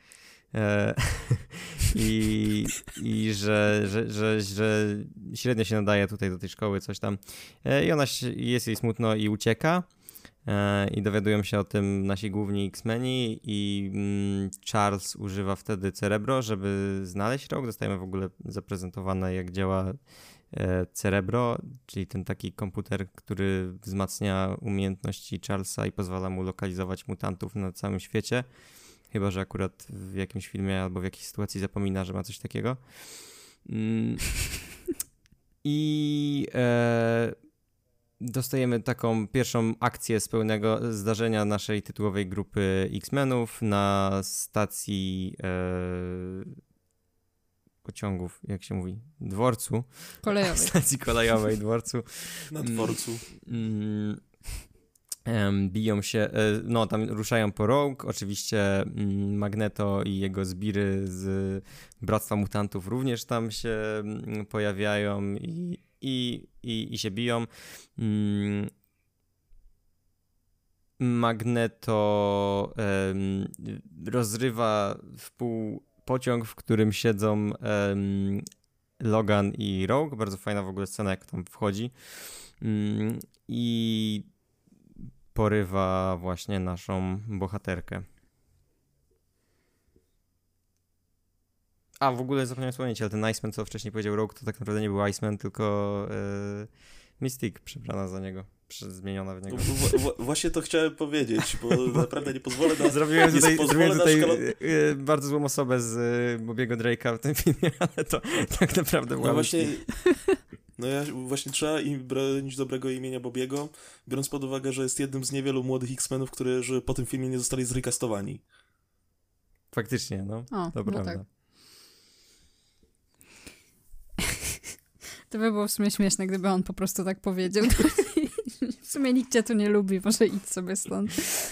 i że średnio się nadaje tutaj do tej szkoły, coś tam. I ona jest jej smutno i ucieka. I dowiadują się o tym nasi główni X-Meni i Charles używa wtedy Cerebro, żeby znaleźć Rogue. Dostajemy w ogóle zaprezentowane, jak działa Cerebro, czyli ten taki komputer, który wzmacnia umiejętności Charlesa i pozwala mu lokalizować mutantów na całym świecie. Chyba że akurat w jakimś filmie albo w jakiejś sytuacji zapomina, że ma coś takiego. I dostajemy taką pierwszą akcję z pełnego zdarzenia naszej tytułowej grupy X-Menów na stacji pociągów, jak się mówi, dworcu. Kolejowej. Stacji kolejowej, dworcu. Na dworcu. Biją się, tam ruszają po Rogue, oczywiście Magneto i jego zbiry z Bractwa Mutantów również tam się pojawiają i się biją. Magneto rozrywa w pół pociąg, w którym siedzą Logan i Rogue, bardzo fajna w ogóle scena, jak tam wchodzi i porywa właśnie naszą bohaterkę. A w ogóle zapomniałem wspomnieć, ale ten Iceman, co wcześniej powiedział Rogue, to tak naprawdę nie był Iceman, tylko Mystique przebrana za niego, zmieniona w niego. Właśnie to chciałem powiedzieć, bo naprawdę nie pozwolę na... Zrobiłem tutaj bardzo złą osobę z Bobiego Drake'a w tym filmie, ale to tak naprawdę była właśnie trzeba im bronić dobrego imienia Bobiego, biorąc pod uwagę, że jest jednym z niewielu młodych X-Menów, którzy po tym filmie nie zostali zrecastowani. Faktycznie, to prawda. Tak. To by było w sumie śmieszne, gdyby on po prostu tak powiedział. W sumie nikt cię tu nie lubi, może idź sobie stąd.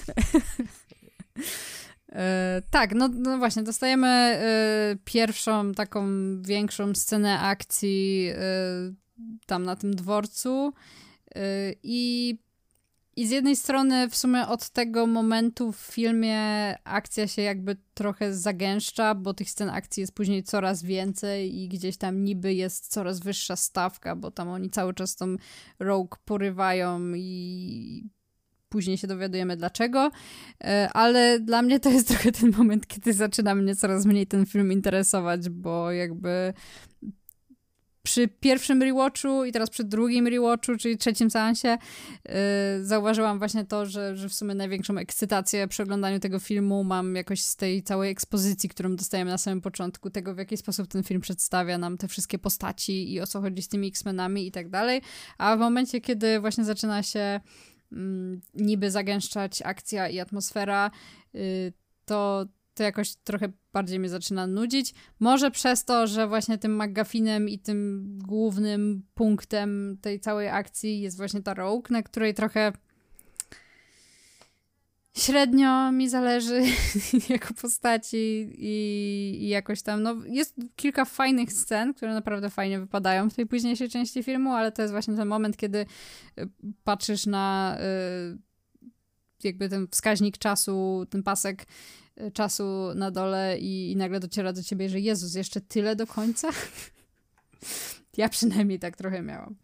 Tak, no właśnie, dostajemy pierwszą taką większą scenę akcji tam na tym dworcu i z jednej strony w sumie od tego momentu w filmie akcja się jakby trochę zagęszcza, bo tych scen akcji jest później coraz więcej i gdzieś tam niby jest coraz wyższa stawka, bo tam oni cały czas tą Rogue porywają i później się dowiadujemy dlaczego, ale dla mnie to jest trochę ten moment, kiedy zaczyna mnie coraz mniej ten film interesować, bo jakby przy pierwszym rewatchu i teraz przy drugim rewatchu, czyli trzecim seansie, zauważyłam właśnie to, że w sumie największą ekscytację przy oglądaniu tego filmu mam jakoś z tej całej ekspozycji, którą dostajemy na samym początku, tego w jaki sposób ten film przedstawia nam te wszystkie postaci i o co chodzi z tymi X-Menami i tak dalej, a w momencie, kiedy właśnie zaczyna się niby zagęszczać akcja i atmosfera, to jakoś trochę bardziej mnie zaczyna nudzić. Może przez to, że właśnie tym McGuffinem i tym głównym punktem tej całej akcji jest właśnie ta Rogue, na której trochę średnio mi zależy jako postaci i jakoś tam, no jest kilka fajnych scen, które naprawdę fajnie wypadają w tej późniejszej części filmu, ale to jest właśnie ten moment, kiedy patrzysz na jakby ten wskaźnik czasu, ten pasek czasu na dole i nagle dociera do ciebie, że Jezus, jeszcze tyle do końca? Ja przynajmniej tak trochę miałam.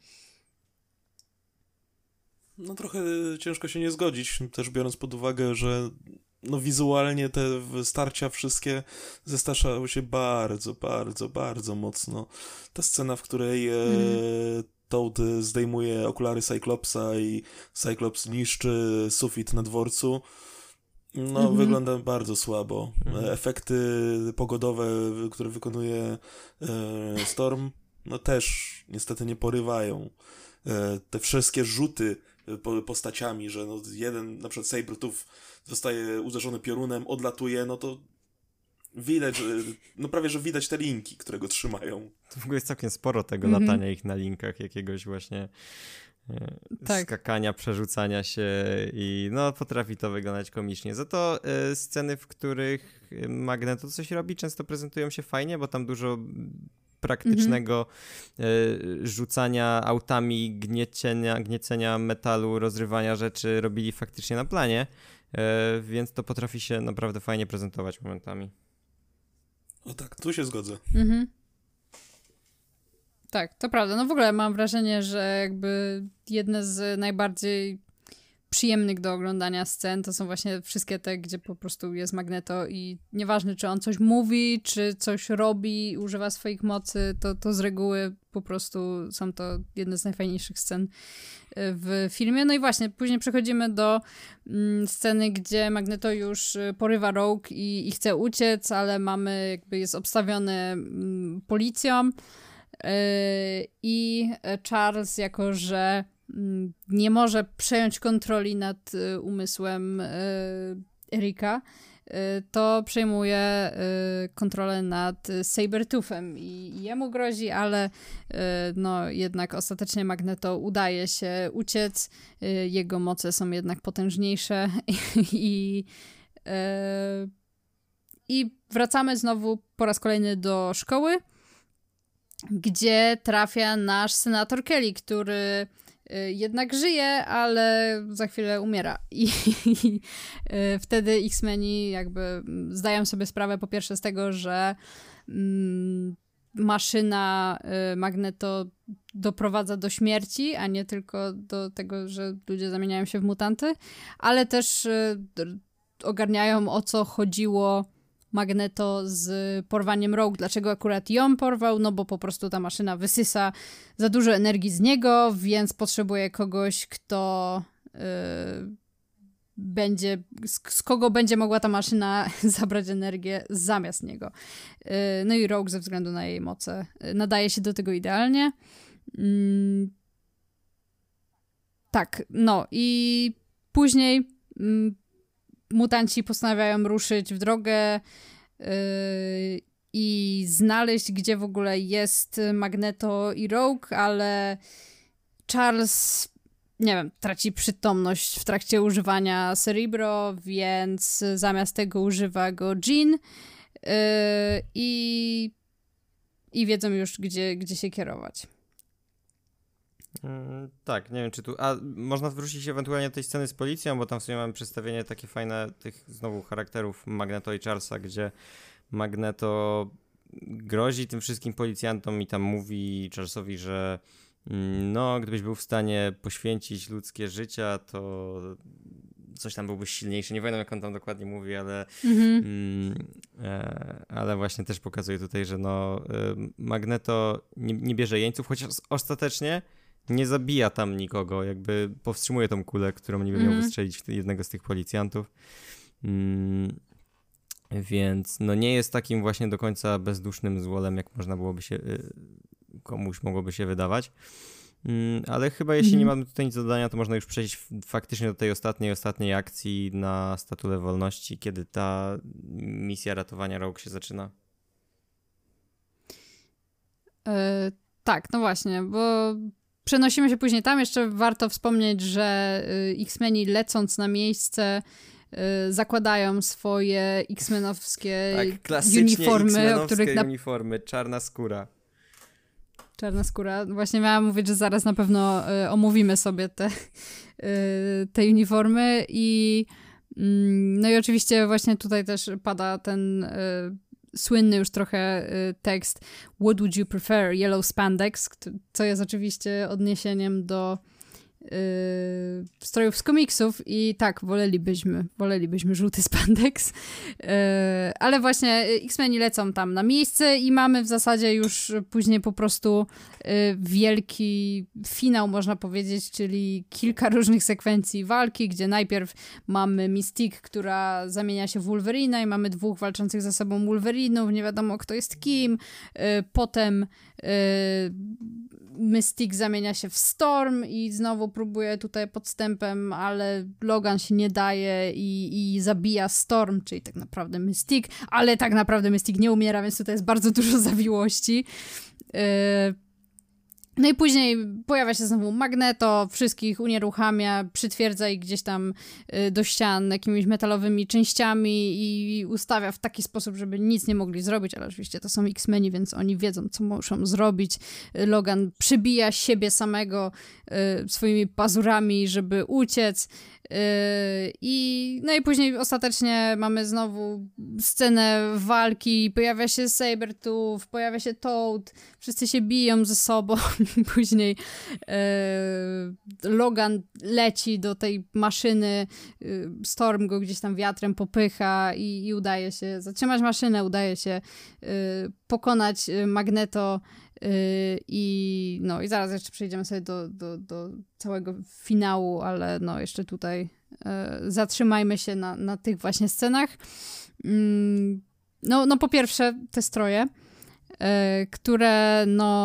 No trochę ciężko się nie zgodzić, też biorąc pod uwagę, że no wizualnie te starcia wszystkie zestarzały się bardzo, bardzo, bardzo mocno. Ta scena, w której Toad zdejmuje okulary Cyclopsa i Cyclops niszczy sufit na dworcu, no wygląda bardzo słabo. Efekty pogodowe, które wykonuje Storm, no też niestety nie porywają. Te wszystkie rzuty postaciami, że no jeden, na przykład Sabretooth zostaje uderzony piorunem, odlatuje, no to widać, no prawie, że widać te linki, które go trzymają. To w ogóle jest całkiem sporo tego latania ich na linkach, jakiegoś właśnie skakania, przerzucania się i no potrafi to wyglądać komicznie. Za to sceny, w których Magneto coś robi, często prezentują się fajnie, bo tam dużo praktycznego rzucania autami, gniecenia metalu, rozrywania rzeczy robili faktycznie na planie, więc to potrafi się naprawdę fajnie prezentować momentami. O tak, tu się zgodzę. Tak, to prawda. No w ogóle mam wrażenie, że jakby jedne z najbardziej przyjemnych do oglądania scen to są właśnie wszystkie te, gdzie po prostu jest Magneto i nieważne, czy on coś mówi, czy coś robi, używa swoich mocy, to z reguły po prostu są to jedne z najfajniejszych scen w filmie. No i właśnie, później przechodzimy do sceny, gdzie Magneto już porywa Rogue i chce uciec, ale jest obstawiony policją i Charles, jako że nie może przejąć kontroli nad umysłem Erika, to przejmuje kontrolę nad Sabertoothem i jemu grozi, ale no jednak ostatecznie Magneto udaje się uciec, jego moce są jednak potężniejsze i wracamy znowu po raz kolejny do szkoły, gdzie trafia nasz senator Kelly, który jednak żyje, ale za chwilę umiera. I wtedy X-Meni jakby zdają sobie sprawę po pierwsze z tego, że maszyna Magneto doprowadza do śmierci, a nie tylko do tego, że ludzie zamieniają się w mutanty, ale też ogarniają, o co chodziło Magneto z porwaniem Rogue. Dlaczego akurat ją porwał? No bo po prostu ta maszyna wysysa za dużo energii z niego, więc potrzebuje kogoś, kto z kogo będzie mogła ta maszyna zabrać energię zamiast niego. No i Rogue ze względu na jej moce nadaje się do tego idealnie. Tak, no i później mutanci postanawiają ruszyć w drogę i znaleźć, gdzie w ogóle jest Magneto i Rogue, ale Charles, nie wiem, traci przytomność w trakcie używania Cerebro, więc zamiast tego używa go Jean i wiedzą już, gdzie się kierować. Tak, nie wiem czy tu... A można wrócić ewentualnie do tej sceny z policją, bo tam w sumie mamy przedstawienie takie fajne tych znowu charakterów Magneto i Charlesa, gdzie Magneto grozi tym wszystkim policjantom i tam mówi Charlesowi, że no, gdybyś był w stanie poświęcić ludzkie życia, to coś tam byłby silniejszy. Nie pamiętam, jak on tam dokładnie mówi, ale ale właśnie też pokazuje tutaj, że Magneto nie bierze jeńców, chociaż ostatecznie nie zabija tam nikogo, jakby powstrzymuje tą kulę, którą niby miał wystrzelić w jednego z tych policjantów. Więc nie jest takim właśnie do końca bezdusznym złolem, jak można byłoby się komuś mogłoby się wydawać. Ale chyba jeśli nie mamy tutaj nic do dodania, to można już przejść faktycznie do tej ostatniej akcji na Statule Wolności, kiedy ta misja ratowania Rogue się zaczyna. Tak, no właśnie, bo przenosimy się później tam. Jeszcze warto wspomnieć, że X-Meni lecąc na miejsce zakładają swoje X-Menowskie uniformy, o których uniformy, czarna skóra. Czarna skóra. Właśnie miałam mówić, że zaraz na pewno omówimy sobie te uniformy i no i oczywiście właśnie tutaj też pada ten słynny już trochę tekst What would you prefer? Yellow spandex, co jest oczywiście odniesieniem do strojów z komiksów i tak, wolelibyśmy żółty spandex, ale właśnie X-Meni lecą tam na miejsce i mamy w zasadzie już później po prostu wielki finał, można powiedzieć, czyli kilka różnych sekwencji walki, gdzie najpierw mamy Mystique, która zamienia się w Wolverina i mamy dwóch walczących ze sobą Wolverinów, nie wiadomo kto jest kim, potem Mystique zamienia się w Storm i znowu próbuje tutaj podstępem, ale Logan się nie daje i zabija Storm, czyli tak naprawdę Mystique, ale tak naprawdę Mystique nie umiera, więc tutaj jest bardzo dużo zawiłości. No i później pojawia się znowu Magneto, wszystkich unieruchamia, przytwierdza ich gdzieś tam do ścian jakimiś metalowymi częściami i ustawia w taki sposób, żeby nic nie mogli zrobić, ale oczywiście to są X-Meni, więc oni wiedzą, co muszą zrobić. Logan przybija siebie samego swoimi pazurami, żeby uciec. No i później ostatecznie mamy znowu scenę walki, pojawia się Sabertooth, pojawia się Toad, wszyscy się biją ze sobą. Później Logan leci do tej maszyny, Storm go gdzieś tam wiatrem popycha i udaje się zatrzymać maszynę, udaje się pokonać Magneto i zaraz jeszcze przejdziemy sobie do całego finału, ale jeszcze tutaj zatrzymajmy się na tych właśnie scenach. Po pierwsze te stroje, które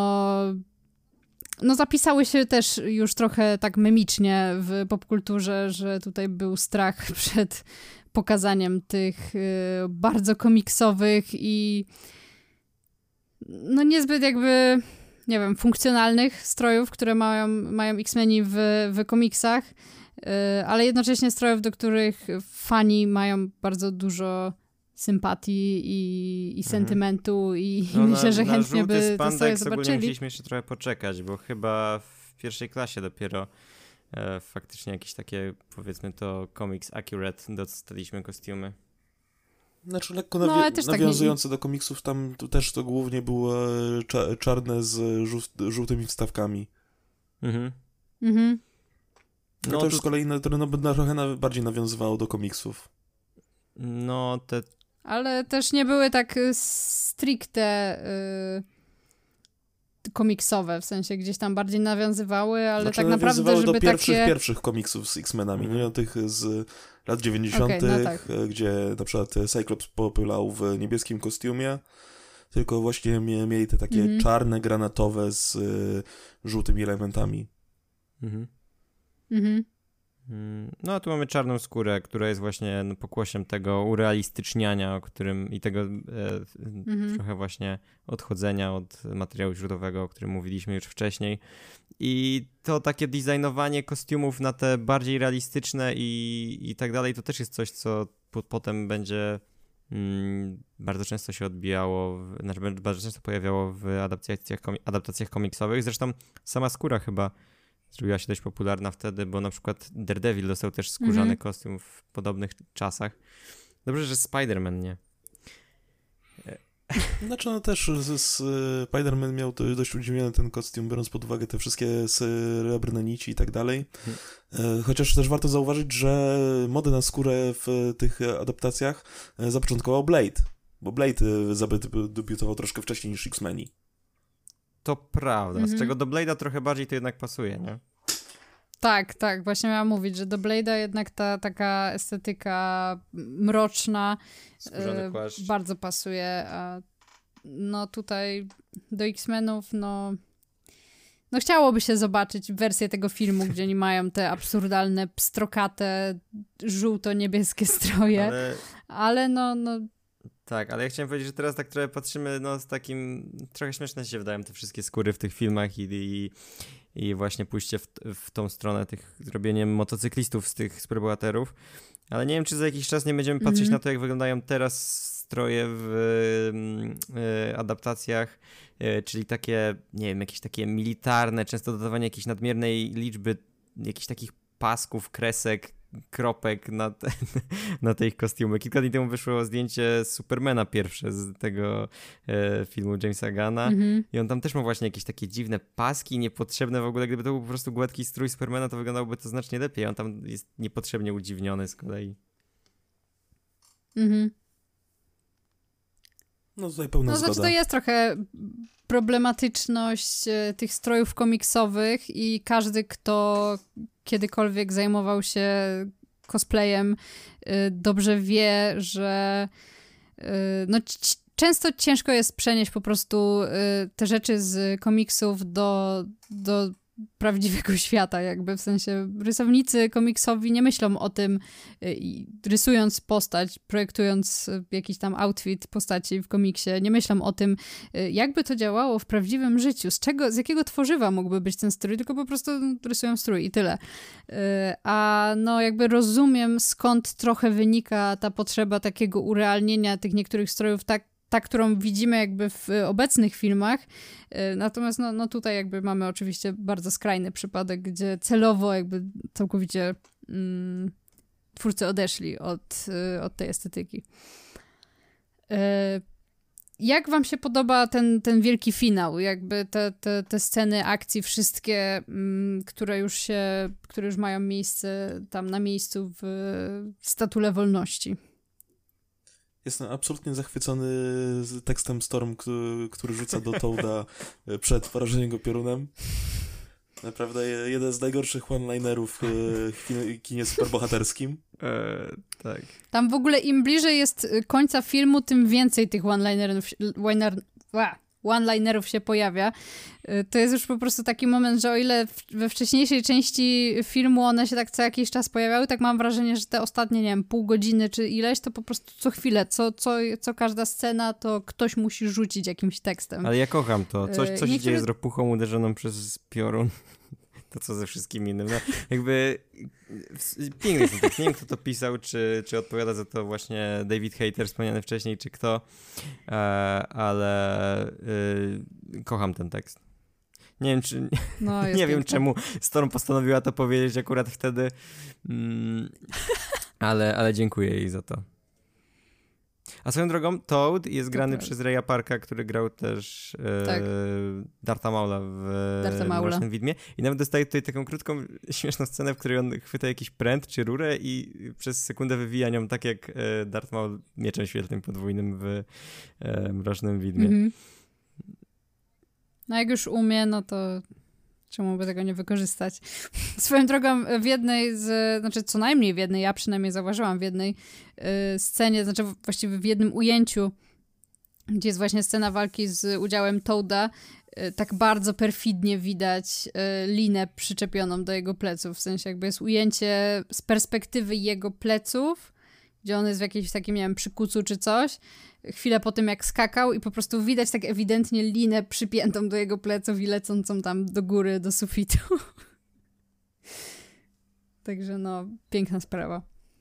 zapisały się też już trochę tak memicznie w popkulturze, że tutaj był strach przed pokazaniem tych bardzo komiksowych i niezbyt jakby, nie wiem, funkcjonalnych strojów, które mają X-Meni w komiksach, ale jednocześnie strojów, do których fani mają bardzo dużo sympatii i sentymentu i myślę, że chętnie by to sobie zobaczyli. Musieliśmy jeszcze trochę poczekać, bo chyba w pierwszej klasie dopiero faktycznie jakieś takie, powiedzmy to, comics accurate dostaliśmy kostiumy. Znaczy lekko nawiązujące do komiksów, tam też to głównie było czarne z żółtymi wstawkami. To też z kolei trochę bardziej nawiązywało do komiksów. Ale też nie były tak stricte komiksowe, w sensie gdzieś tam bardziej nawiązywały, ale tak naprawdę, żeby do pierwszych komiksów z X-Menami, nie tych z lat 90., gdzie na przykład Cyclops popylał w niebieskim kostiumie, tylko właśnie mieli te takie czarne, granatowe z żółtymi elementami. A tu mamy czarną skórę, która jest właśnie pokłosiem tego urealistyczniania, o którym i tego trochę właśnie odchodzenia od materiału źródłowego, o którym mówiliśmy już wcześniej. I to takie designowanie kostiumów na te bardziej realistyczne i tak dalej, to też jest coś, co potem będzie bardzo często się odbijało, bardzo często pojawiało w adaptacjach komiksowych. Zresztą sama skóra chyba zrobiła się dość popularna wtedy, bo na przykład Daredevil dostał też skórzany kostium w podobnych czasach. Dobrze, że Spider-Man nie. Znaczy no też Spider-Man miał dość udziwniony ten kostium, biorąc pod uwagę te wszystkie srebrne nici i tak dalej. Chociaż też warto zauważyć, że modę na skórę w tych adaptacjach zapoczątkował Blade, bo Blade debiutował troszkę wcześniej niż X-Meni. To prawda, z czego do Blade'a trochę bardziej to jednak pasuje, nie? Tak, właśnie miałam mówić, że do Blade'a jednak ta taka estetyka mroczna bardzo pasuje, a no tutaj do X-Menów, no chciałoby się zobaczyć wersję tego filmu, gdzie oni mają te absurdalne, pstrokate, żółto-niebieskie stroje, ale no... Tak, ale ja chciałem powiedzieć, że teraz tak trochę patrzymy, no z takim, trochę śmieszne się wydają te wszystkie skóry w tych filmach i właśnie pójście w tą stronę tych, robieniem motocyklistów z tych superbohaterów, ale nie wiem, czy za jakiś czas nie będziemy patrzeć na to, jak wyglądają teraz stroje w adaptacjach, czyli takie, nie wiem, jakieś takie militarne, często dodawanie jakiejś nadmiernej liczby jakichś takich pasków, kresek, kropek na te ich kostiumy. Kilka dni temu wyszło zdjęcie Supermana pierwsze z tego filmu Jamesa Gunna i on tam też ma właśnie jakieś takie dziwne paski, niepotrzebne w ogóle. Gdyby to był po prostu gładki strój Supermana, to wyglądałoby to znacznie lepiej. On tam jest niepotrzebnie udziwniony z kolei. No tutaj pełna zgoda. Znaczy to jest trochę problematyczność tych strojów komiksowych i każdy, kto kiedykolwiek zajmował się cosplayem, dobrze wie, że no, często ciężko jest przenieść po prostu te rzeczy z komiksów do prawdziwego świata, jakby w sensie rysownicy komiksowi nie myślą o tym, rysując postać, projektując jakiś tam outfit postaci w komiksie, nie myślą o tym, jakby to działało w prawdziwym życiu, z jakiego tworzywa mógłby być ten strój, tylko po prostu rysują strój i tyle. A no jakby rozumiem, skąd trochę wynika ta potrzeba takiego urealnienia tych niektórych strojów ta, którą widzimy jakby w obecnych filmach. Natomiast no tutaj jakby mamy oczywiście bardzo skrajny przypadek, gdzie celowo jakby całkowicie twórcy odeszli od tej estetyki. Jak wam się podoba ten wielki finał? Jakby te sceny akcji wszystkie, które już mają miejsce tam na miejscu w Statule Wolności? Jestem absolutnie zachwycony tekstem Storm, który rzuca do Toada przed porażeniem go piorunem. Naprawdę jeden z najgorszych one-linerów w kinie superbohaterskim. Tak. Tam w ogóle im bliżej jest końca filmu, tym więcej tych one-linerów się pojawia. To jest już po prostu taki moment, że o ile we wcześniejszej części filmu one się tak co jakiś czas pojawiały, tak mam wrażenie, że te ostatnie, nie wiem, pół godziny czy ileś, to po prostu co chwilę, co każda scena, to ktoś musi rzucić jakimś tekstem. Ale ja kocham to. Co się dzieje z ropuchą uderzoną przez piorun. To co ze wszystkim innym. No, jakby piękny jest ten tekst. Nie wiem, kto to pisał, czy odpowiada za to właśnie David Hayter wspomniany wcześniej, czy kto, ale kocham ten tekst. Nie wiem, czy... No, nie wiem, czemu Storm postanowiła to powiedzieć akurat wtedy, ale dziękuję jej za to. A swoją drogą, Toad jest grany przez Raya Parka, który grał też Dartha Maula w Mrocznym Widmie. I nawet dostaje tutaj taką krótką, śmieszną scenę, w której on chwyta jakiś pręt czy rurę i przez sekundę wywija nią tak jak Darth Maul mieczem świetlnym podwójnym w Mrocznym Widmie. Mhm. No jak już umie, no to czemu by tego nie wykorzystać? Swoją drogą w jednej znaczy co najmniej w jednej, ja przynajmniej zauważyłam w jednej scenie, znaczy właściwie w jednym ujęciu, gdzie jest właśnie scena walki z udziałem Toada, tak bardzo perfidnie widać linę przyczepioną do jego pleców, w sensie jakby jest ujęcie z perspektywy jego pleców, gdzie on jest w jakimś takim, nie wiem, przykucu czy coś, chwilę po tym jak skakał i po prostu widać tak ewidentnie linę przypiętą do jego pleców i lecącą tam do góry, do sufitu. Także no, piękna sprawa.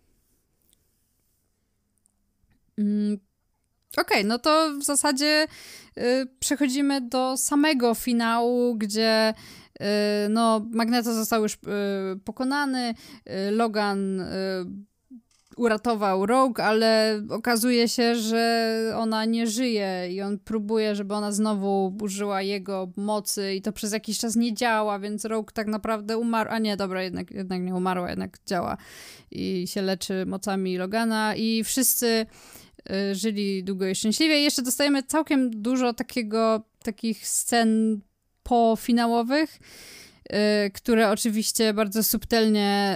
Okej, no to w zasadzie przechodzimy do samego finału, gdzie no, Magneto został już pokonany, Logan uratował Rogue, ale okazuje się, że ona nie żyje i on próbuje, żeby ona znowu użyła jego mocy i to przez jakiś czas nie działa, więc Rogue tak naprawdę umarł. A nie, dobra, jednak nie umarła, jednak działa i się leczy mocami Logana i wszyscy żyli długo i szczęśliwie. I jeszcze dostajemy całkiem dużo takich scen pofinałowych, które oczywiście bardzo subtelnie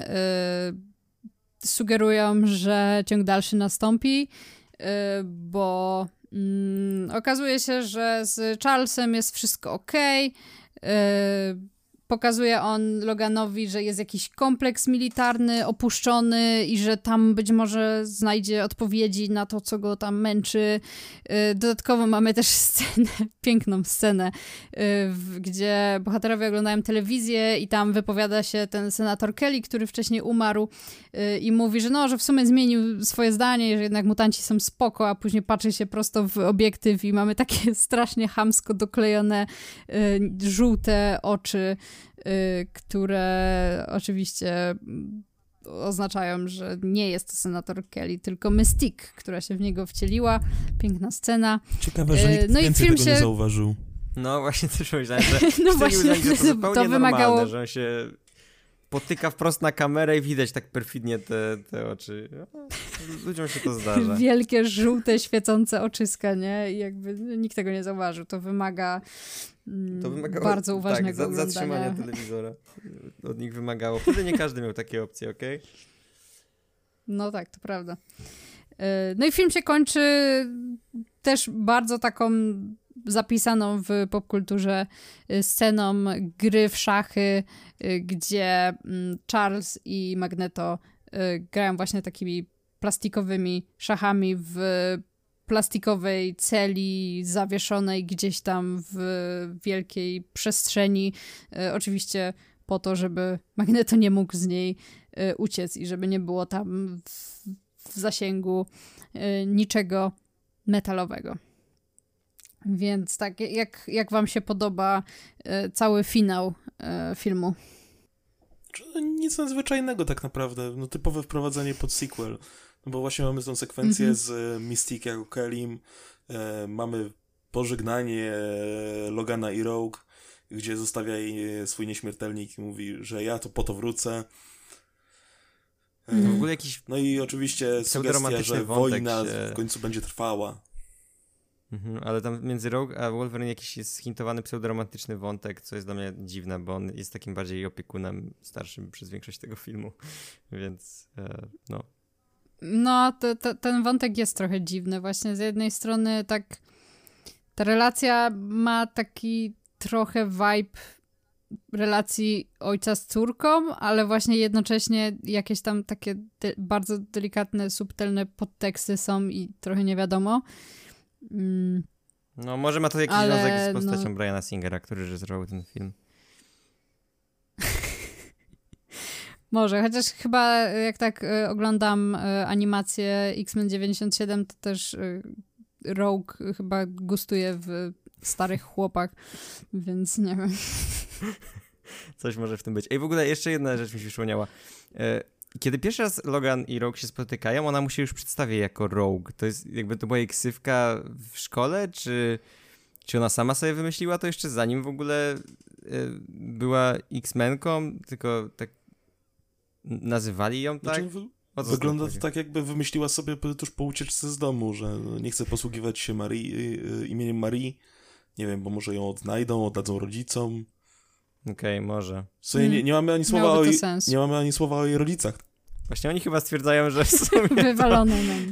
sugerują, że ciąg dalszy nastąpi, bo okazuje się, że z Charlesem jest wszystko okej. Pokazuje on Loganowi, że jest jakiś kompleks militarny opuszczony i że tam być może znajdzie odpowiedzi na to, co go tam męczy. Dodatkowo mamy też piękną scenę, gdzie bohaterowie oglądają telewizję i tam wypowiada się ten senator Kelly, który wcześniej umarł i mówi, że w sumie zmienił swoje zdanie, że jednak mutanci są spoko, a później patrzy się prosto w obiektyw i mamy takie strasznie chamsko doklejone żółte oczy, które oczywiście oznaczają, że nie jest to senator Kelly, tylko Mystique, która się w niego wcieliła. Piękna scena. Ciekawe, że nikt więcej tego nie zauważył. No właśnie też myślałem, że to zupełnie to wymagało... normalne, że on się potyka wprost na kamerę i widać tak perfidnie te oczy. Ludziom się to zdarza. Wielkie, żółte, świecące oczyska, nie? I jakby nikt tego nie zauważył. To wymaga bardzo uważnego oglądania. Zatrzymania telewizora. Od nich wymagało. Wtedy nie każdy miał takie opcje, okej? No tak, to prawda. No i film się kończy też bardzo taką zapisaną w popkulturze sceną gry w szachy, gdzie Charles i Magneto grają właśnie takimi plastikowymi szachami w plastikowej celi zawieszonej gdzieś tam w wielkiej przestrzeni. Oczywiście po to, żeby Magneto nie mógł z niej uciec i żeby nie było tam w zasięgu niczego metalowego. Więc tak, jak wam się podoba cały finał filmu? Nic nadzwyczajnego tak naprawdę. No, typowe wprowadzenie pod sequel. No bo właśnie mamy tą sekwencję z Mystique jako Kelim, mamy pożegnanie Logana i Rogue, gdzie zostawia jej swój nieśmiertelnik i mówi, że ja to po to wrócę. W ogóle jakiś no i oczywiście sugestia, że wojna w końcu będzie trwała. Ale tam między Rogue a Wolverine jakiś jest hintowany pseudoromantyczny wątek, co jest dla mnie dziwne, bo on jest takim bardziej opiekunem starszym przez większość tego filmu, więc no. No, ten wątek jest trochę dziwny właśnie. Z jednej strony tak ta relacja ma taki trochę vibe relacji ojca z córką, ale właśnie jednocześnie jakieś tam takie bardzo delikatne, subtelne podteksty są i trochę nie wiadomo. No może ma to jakiś związek z postacią Briana Singera, który reżyserował ten film. Może, chociaż chyba jak tak oglądam animację X-Men 97, to też Rogue chyba gustuje w starych chłopach, więc nie wiem. Coś może w tym być. Ej, w ogóle jeszcze jedna rzecz mi się przypomniała. Kiedy pierwszy raz Logan i Rogue się spotykają, ona mu się już przedstawia jako Rogue. To jest jakby to była jej ksywka w szkole, czy ona sama sobie wymyśliła to jeszcze zanim w ogóle była X-Menką, tylko tak nazywali ją tak? Znaczy, wygląda to tak, jakby wymyśliła sobie tuż po ucieczce z domu, że nie chce posługiwać się imieniem Marii. Nie wiem, bo może ją oddadzą rodzicom. Okej, może. W sumie nie mamy ani słowa o jej rodzicach. Właśnie oni chyba stwierdzają, że w sumie wywalone nam.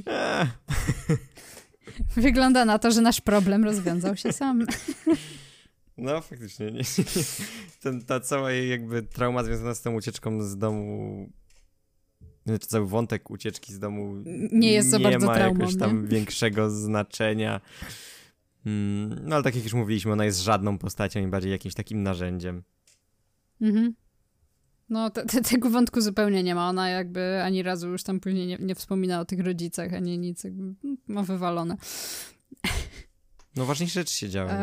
Wygląda na to, że nasz problem rozwiązał się sam. No, faktycznie. Ta cała jej jakby trauma związana z tą ucieczką z domu, to cały wątek ucieczki z domu nie jest za bardzo ma traumą, jakoś tam większego znaczenia. No ale tak jak już mówiliśmy, ona jest żadną postacią i bardziej jakimś takim narzędziem. No, tego wątku zupełnie nie ma. Ona jakby ani razu już tam później nie wspomina o tych rodzicach, ani nic. Jakby ma wywalone. No ważniejsze rzeczy się działy.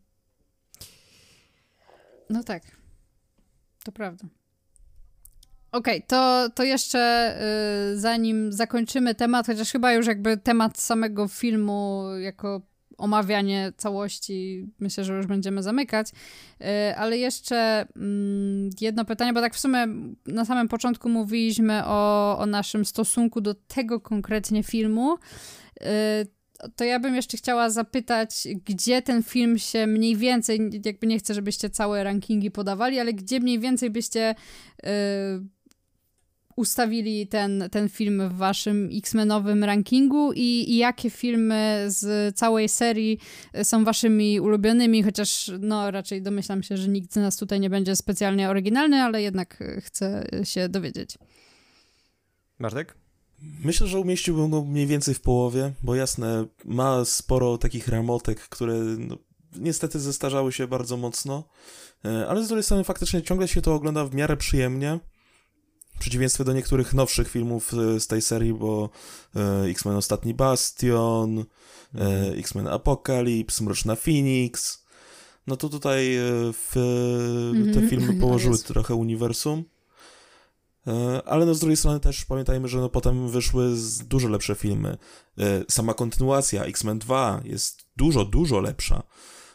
No tak. To prawda. Okej, to jeszcze zanim zakończymy temat, chociaż chyba już jakby temat samego filmu jako omawianie całości, myślę, że już będziemy zamykać, ale jeszcze jedno pytanie, bo tak w sumie na samym początku mówiliśmy o naszym stosunku do tego konkretnie filmu, to ja bym jeszcze chciała zapytać, gdzie ten film się mniej więcej, jakby nie chcę, żebyście całe rankingi podawali, ale gdzie mniej więcej byście ustawili ten film w waszym X-Menowym rankingu i jakie filmy z całej serii są waszymi ulubionymi, chociaż no raczej domyślam się, że nikt z nas tutaj nie będzie specjalnie oryginalny, ale jednak chcę się dowiedzieć. Bartek? Myślę, że umieściłbym go mniej więcej w połowie, bo jasne, ma sporo takich ramotek, które no, niestety zestarzały się bardzo mocno, ale z drugiej strony faktycznie ciągle się to ogląda w miarę przyjemnie, w przeciwieństwie do niektórych nowszych filmów z tej serii, bo X-Men Ostatni Bastion, X-Men Apocalypse, Mroczna Phoenix, no to tutaj te filmy położyły trochę uniwersum. Ale no z drugiej strony też pamiętajmy, że no potem wyszły dużo lepsze filmy. Sama kontynuacja X-Men 2 jest dużo lepsza.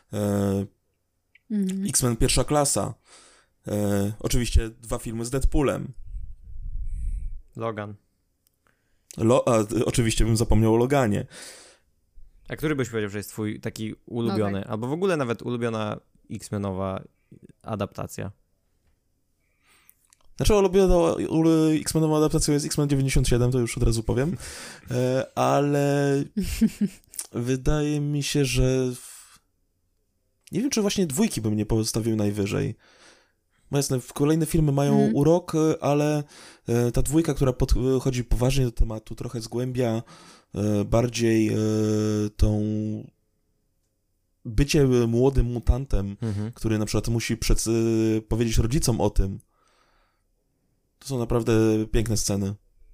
X-Men Pierwsza Klasa. Oczywiście 2 filmy z Deadpoolem. Logan. Oczywiście bym zapomniał o Loganie. A który byś powiedział, że jest twój taki ulubiony? No tak. Albo w ogóle nawet ulubiona X-Menowa adaptacja? Znaczy X-Menową adaptacją jest X-Men 97, to już od razu powiem, ale wydaje mi się, że nie wiem, czy właśnie 2 bym nie postawił najwyżej. Bo jasne, kolejne filmy mają urok, ale ta 2, która podchodzi poważnie do tematu, trochę zgłębia bardziej tą bycie młodym mutantem, który na przykład musi powiedzieć rodzicom o tym. To są naprawdę piękne sceny.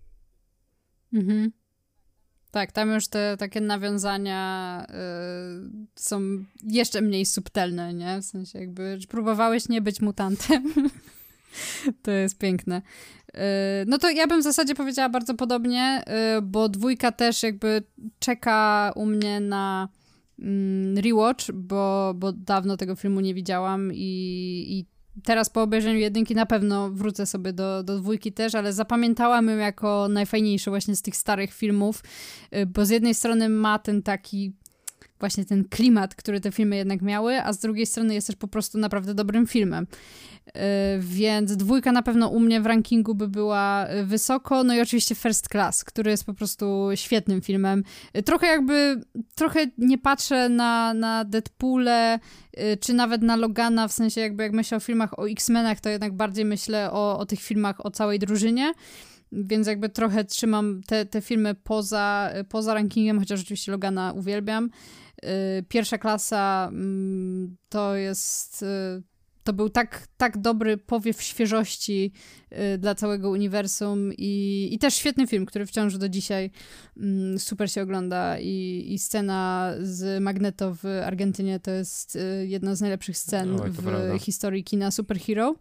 Tak, tam już te takie nawiązania są jeszcze mniej subtelne, nie? W sensie jakby, że próbowałeś nie być mutantem. To jest piękne. No to ja bym w zasadzie powiedziała bardzo podobnie, bo 2 też jakby czeka u mnie na rewatch, bo dawno tego filmu nie widziałam i teraz po obejrzeniu 1 na pewno wrócę sobie do 2 też, ale zapamiętałam ją jako najfajniejszy właśnie z tych starych filmów, bo z jednej strony ma ten taki właśnie ten klimat, który te filmy jednak miały, a z drugiej strony jest też po prostu naprawdę dobrym filmem. Więc 2 na pewno u mnie w rankingu by była wysoko, no i oczywiście First Class, który jest po prostu świetnym filmem. Trochę nie patrzę na Deadpoole, czy nawet na Logana, w sensie jakby jak myślę o filmach o X-Menach, to jednak bardziej myślę o tych filmach o całej drużynie, więc jakby trochę trzymam te filmy poza rankingiem, chociaż oczywiście Logana uwielbiam. Pierwsza Klasa to był tak dobry powiew świeżości dla całego uniwersum i też świetny film, który wciąż do dzisiaj super się ogląda i scena z Magneto w Argentynie to jest jedna z najlepszych scen w historii kina superhero.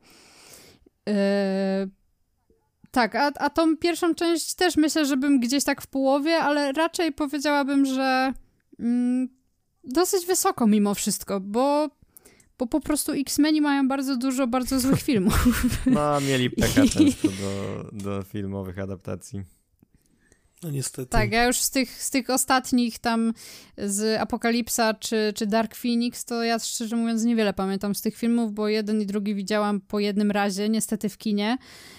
Tak, a tą pierwszą część też myślę, że bym gdzieś tak w połowie, ale raczej powiedziałabym, że dosyć wysoko mimo wszystko, bo po prostu X-Meni mają bardzo dużo bardzo złych filmów. No, mieli pecha często do filmowych adaptacji. No niestety. Tak, ja już z tych ostatnich tam z Apokalipsa czy Dark Phoenix, to ja szczerze mówiąc niewiele pamiętam z tych filmów, bo 1 i 2 widziałam po jednym razie, niestety w kinie.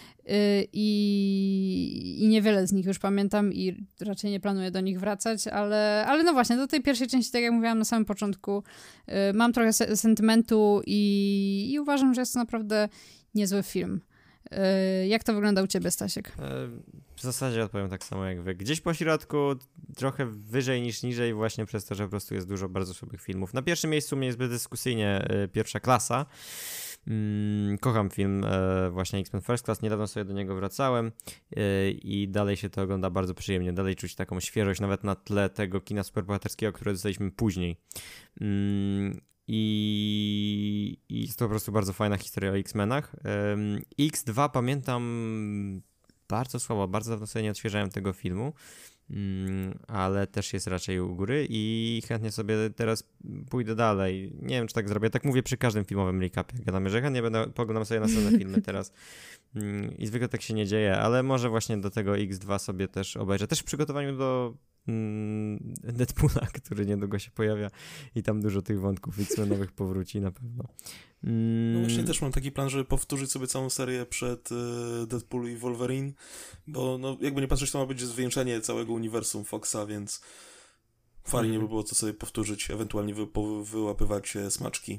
I niewiele z nich już pamiętam i raczej nie planuję do nich wracać, ale no właśnie, do tej pierwszej części, tak jak mówiłam na samym początku, mam trochę sentymentu i uważam, że jest to naprawdę niezły film. Jak to wygląda u ciebie, Stasiek? W zasadzie odpowiem tak samo jak wy. Gdzieś po środku, trochę wyżej niż niżej, właśnie przez to, że po prostu jest dużo bardzo słabych filmów. Na pierwszym miejscu u mnie jest bezdyskusyjnie Pierwsza Klasa. Kocham film właśnie X-Men First Class, niedawno sobie do niego wracałem i dalej się to ogląda bardzo przyjemnie, dalej czuć taką świeżość nawet na tle tego kina superbohaterskiego, które dostaliśmy później. I jest to po prostu bardzo fajna historia o X-Menach. X2 pamiętam bardzo słabo, bardzo dawno sobie nie odświeżałem tego filmu, ale też jest raczej u góry i chętnie sobie teraz pójdę dalej. Nie wiem, czy tak zrobię. Tak mówię przy każdym filmowym recapie. Gadamy, że chętnie poglądam sobie następne filmy teraz. I zwykle tak się nie dzieje, ale może właśnie do tego X2 sobie też obejrzę. Też w przygotowaniu do Deadpoola, który niedługo się pojawia i tam dużo tych wątków X-Menowych powróci na pewno. No właśnie też mam taki plan, żeby powtórzyć sobie całą serię przed Deadpool i Wolverine, bo no jakby nie patrzeć, to ma być zwieńczenie całego uniwersum Foxa, więc fajnie by było to sobie powtórzyć, ewentualnie wyłapywać smaczki.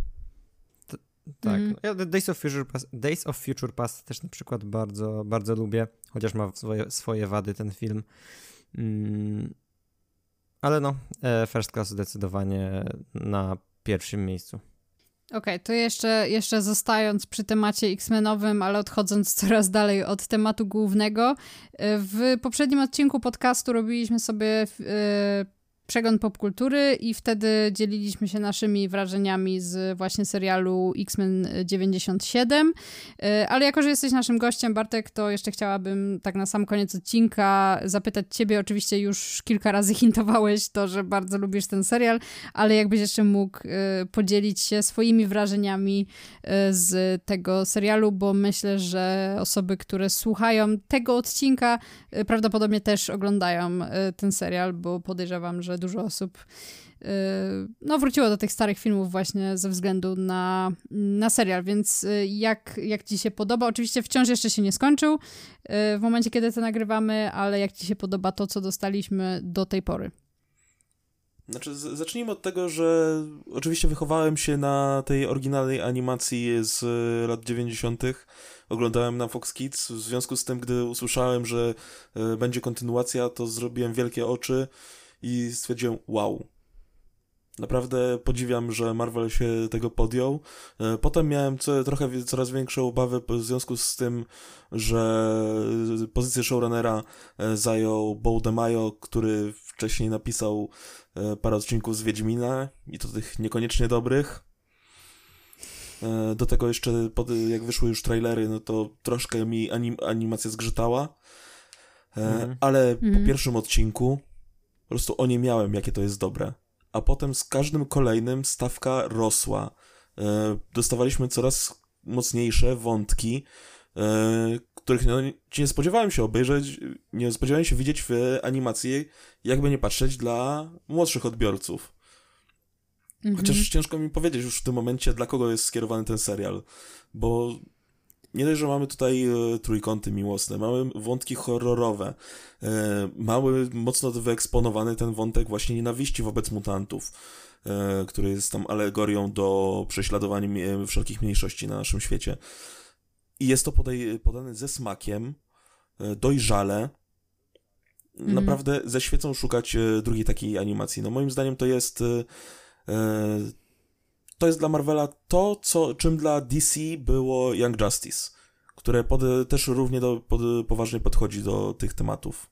Tak. Ja Days of Future Past też na przykład bardzo, bardzo lubię, chociaż ma swoje wady ten film. Ale no, First Class zdecydowanie na pierwszym miejscu. Okej, to jeszcze zostając przy temacie X-Menowym, ale odchodząc coraz dalej od tematu głównego. W poprzednim odcinku podcastu robiliśmy sobie przegląd popkultury i wtedy dzieliliśmy się naszymi wrażeniami z właśnie serialu X-Men 97, ale jako, że jesteś naszym gościem, Bartek, to jeszcze chciałabym tak na sam koniec odcinka zapytać ciebie, oczywiście już kilka razy hintowałeś to, że bardzo lubisz ten serial, ale jakbyś jeszcze mógł podzielić się swoimi wrażeniami z tego serialu, bo myślę, że osoby, które słuchają tego odcinka, prawdopodobnie też oglądają ten serial, bo podejrzewam, że dużo osób wróciło do tych starych filmów właśnie ze względu na serial, więc jak ci się podoba? Oczywiście wciąż jeszcze się nie skończył w momencie, kiedy to nagrywamy, ale jak ci się podoba to, co dostaliśmy do tej pory? Znaczy, zacznijmy od tego, że oczywiście wychowałem się na tej oryginalnej animacji z lat 90. Oglądałem na Fox Kids, w związku z tym, gdy usłyszałem, że będzie kontynuacja, to zrobiłem wielkie oczy i stwierdziłem, wow. Naprawdę podziwiam, że Marvel się tego podjął. Potem miałem coraz większe obawy w związku z tym, że pozycję showrunnera zajął Beau DeMaio, który wcześniej napisał parę odcinków z Wiedźmina i to tych niekoniecznie dobrych. Do tego jeszcze, jak wyszły już trailery, no to troszkę mi animacja zgrzytała. Ale po pierwszym odcinku po prostu oniemiałem, jakie to jest dobre. A potem z każdym kolejnym stawka rosła. Dostawaliśmy coraz mocniejsze wątki, których nie spodziewałem się obejrzeć, nie spodziewałem się widzieć w animacji, jakby nie patrzeć, dla młodszych odbiorców. Chociaż ciężko mi powiedzieć już w tym momencie, dla kogo jest skierowany ten serial, bo nie dość, że mamy tutaj trójkąty miłosne, mamy wątki horrorowe, mamy mocno wyeksponowany ten wątek właśnie nienawiści wobec mutantów, który jest tam alegorią do prześladowania wszelkich mniejszości na naszym świecie. I jest to podane ze smakiem, dojrzale. Naprawdę ze świecą szukać drugiej takiej animacji. No moim zdaniem to jest dla Marvela to, czym dla DC było Young Justice, które też równie poważnie podchodzi do tych tematów.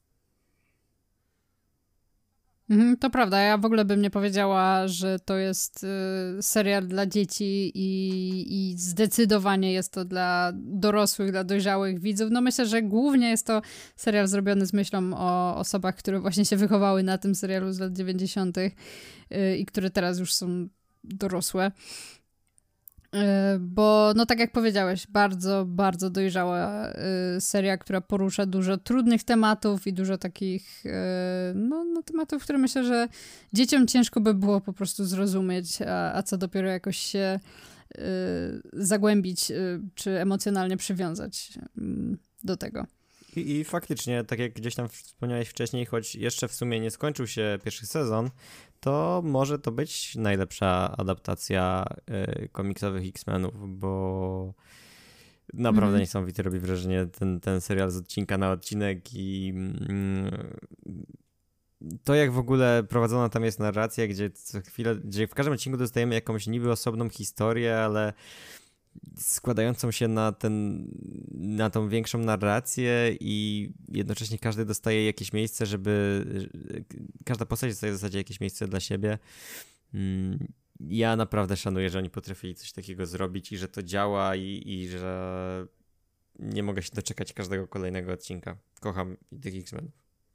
To prawda, ja w ogóle bym nie powiedziała, że to jest serial dla dzieci i zdecydowanie jest to dla dorosłych, dla dojrzałych widzów. No myślę, że głównie jest to serial zrobiony z myślą o osobach, które właśnie się wychowały na tym serialu z lat 90. I które teraz już są dorosłe. Bo, no tak jak powiedziałeś, bardzo, bardzo dojrzała seria, która porusza dużo trudnych tematów i dużo takich tematów, które myślę, że dzieciom ciężko by było po prostu zrozumieć, a co dopiero jakoś się zagłębić czy emocjonalnie przywiązać do tego. I faktycznie, tak jak gdzieś tam wspomniałeś wcześniej, choć jeszcze w sumie nie skończył się pierwszy sezon, to może to być najlepsza adaptacja komiksowych X-Menów, bo naprawdę niesamowite robi wrażenie ten serial z odcinka na odcinek i to jak w ogóle prowadzona tam jest narracja, gdzie co chwilę, gdzie w każdym odcinku dostajemy jakąś niby osobną historię, ale składającą się na tą większą narrację i jednocześnie każdy dostaje jakieś miejsce, każda postać dostaje w zasadzie jakieś miejsce dla siebie ja naprawdę szanuję, że oni potrafili coś takiego zrobić i że to działa i że nie mogę się doczekać każdego kolejnego odcinka. Kocham tych X-Menów.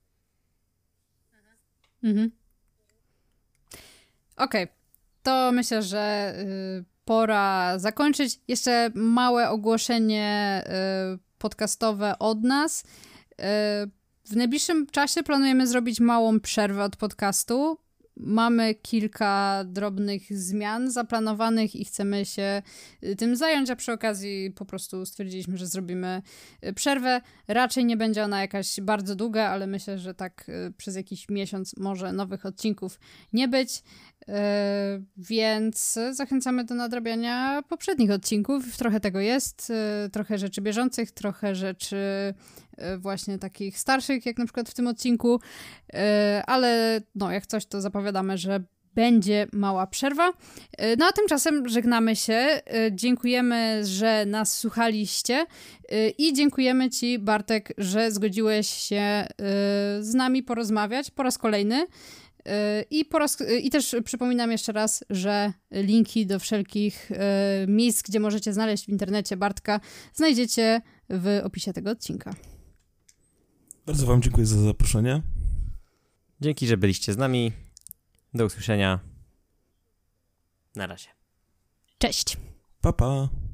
Okej, to myślę, że pora zakończyć. Jeszcze małe ogłoszenie podcastowe od nas. W najbliższym czasie planujemy zrobić małą przerwę od podcastu. Mamy kilka drobnych zmian zaplanowanych i chcemy się tym zająć, a przy okazji po prostu stwierdziliśmy, że zrobimy przerwę. Raczej nie będzie ona jakaś bardzo długa, ale myślę, że tak przez jakiś miesiąc może nowych odcinków nie być. Więc zachęcamy do nadrabiania poprzednich odcinków. Trochę tego jest, trochę rzeczy bieżących, trochę rzeczy właśnie takich starszych, jak na przykład w tym odcinku, ale no jak coś, to zapowiadamy, że będzie mała przerwa. No a tymczasem żegnamy się. Dziękujemy, że nas słuchaliście i dziękujemy Ci, Bartek, że zgodziłeś się z nami porozmawiać po raz kolejny. I też przypominam jeszcze raz, że linki do wszelkich miejsc, gdzie możecie znaleźć w internecie Bartka, znajdziecie w opisie tego odcinka. Bardzo wam dziękuję za zaproszenie. Dzięki, że byliście z nami. Do usłyszenia. Na razie. Cześć. Pa, pa.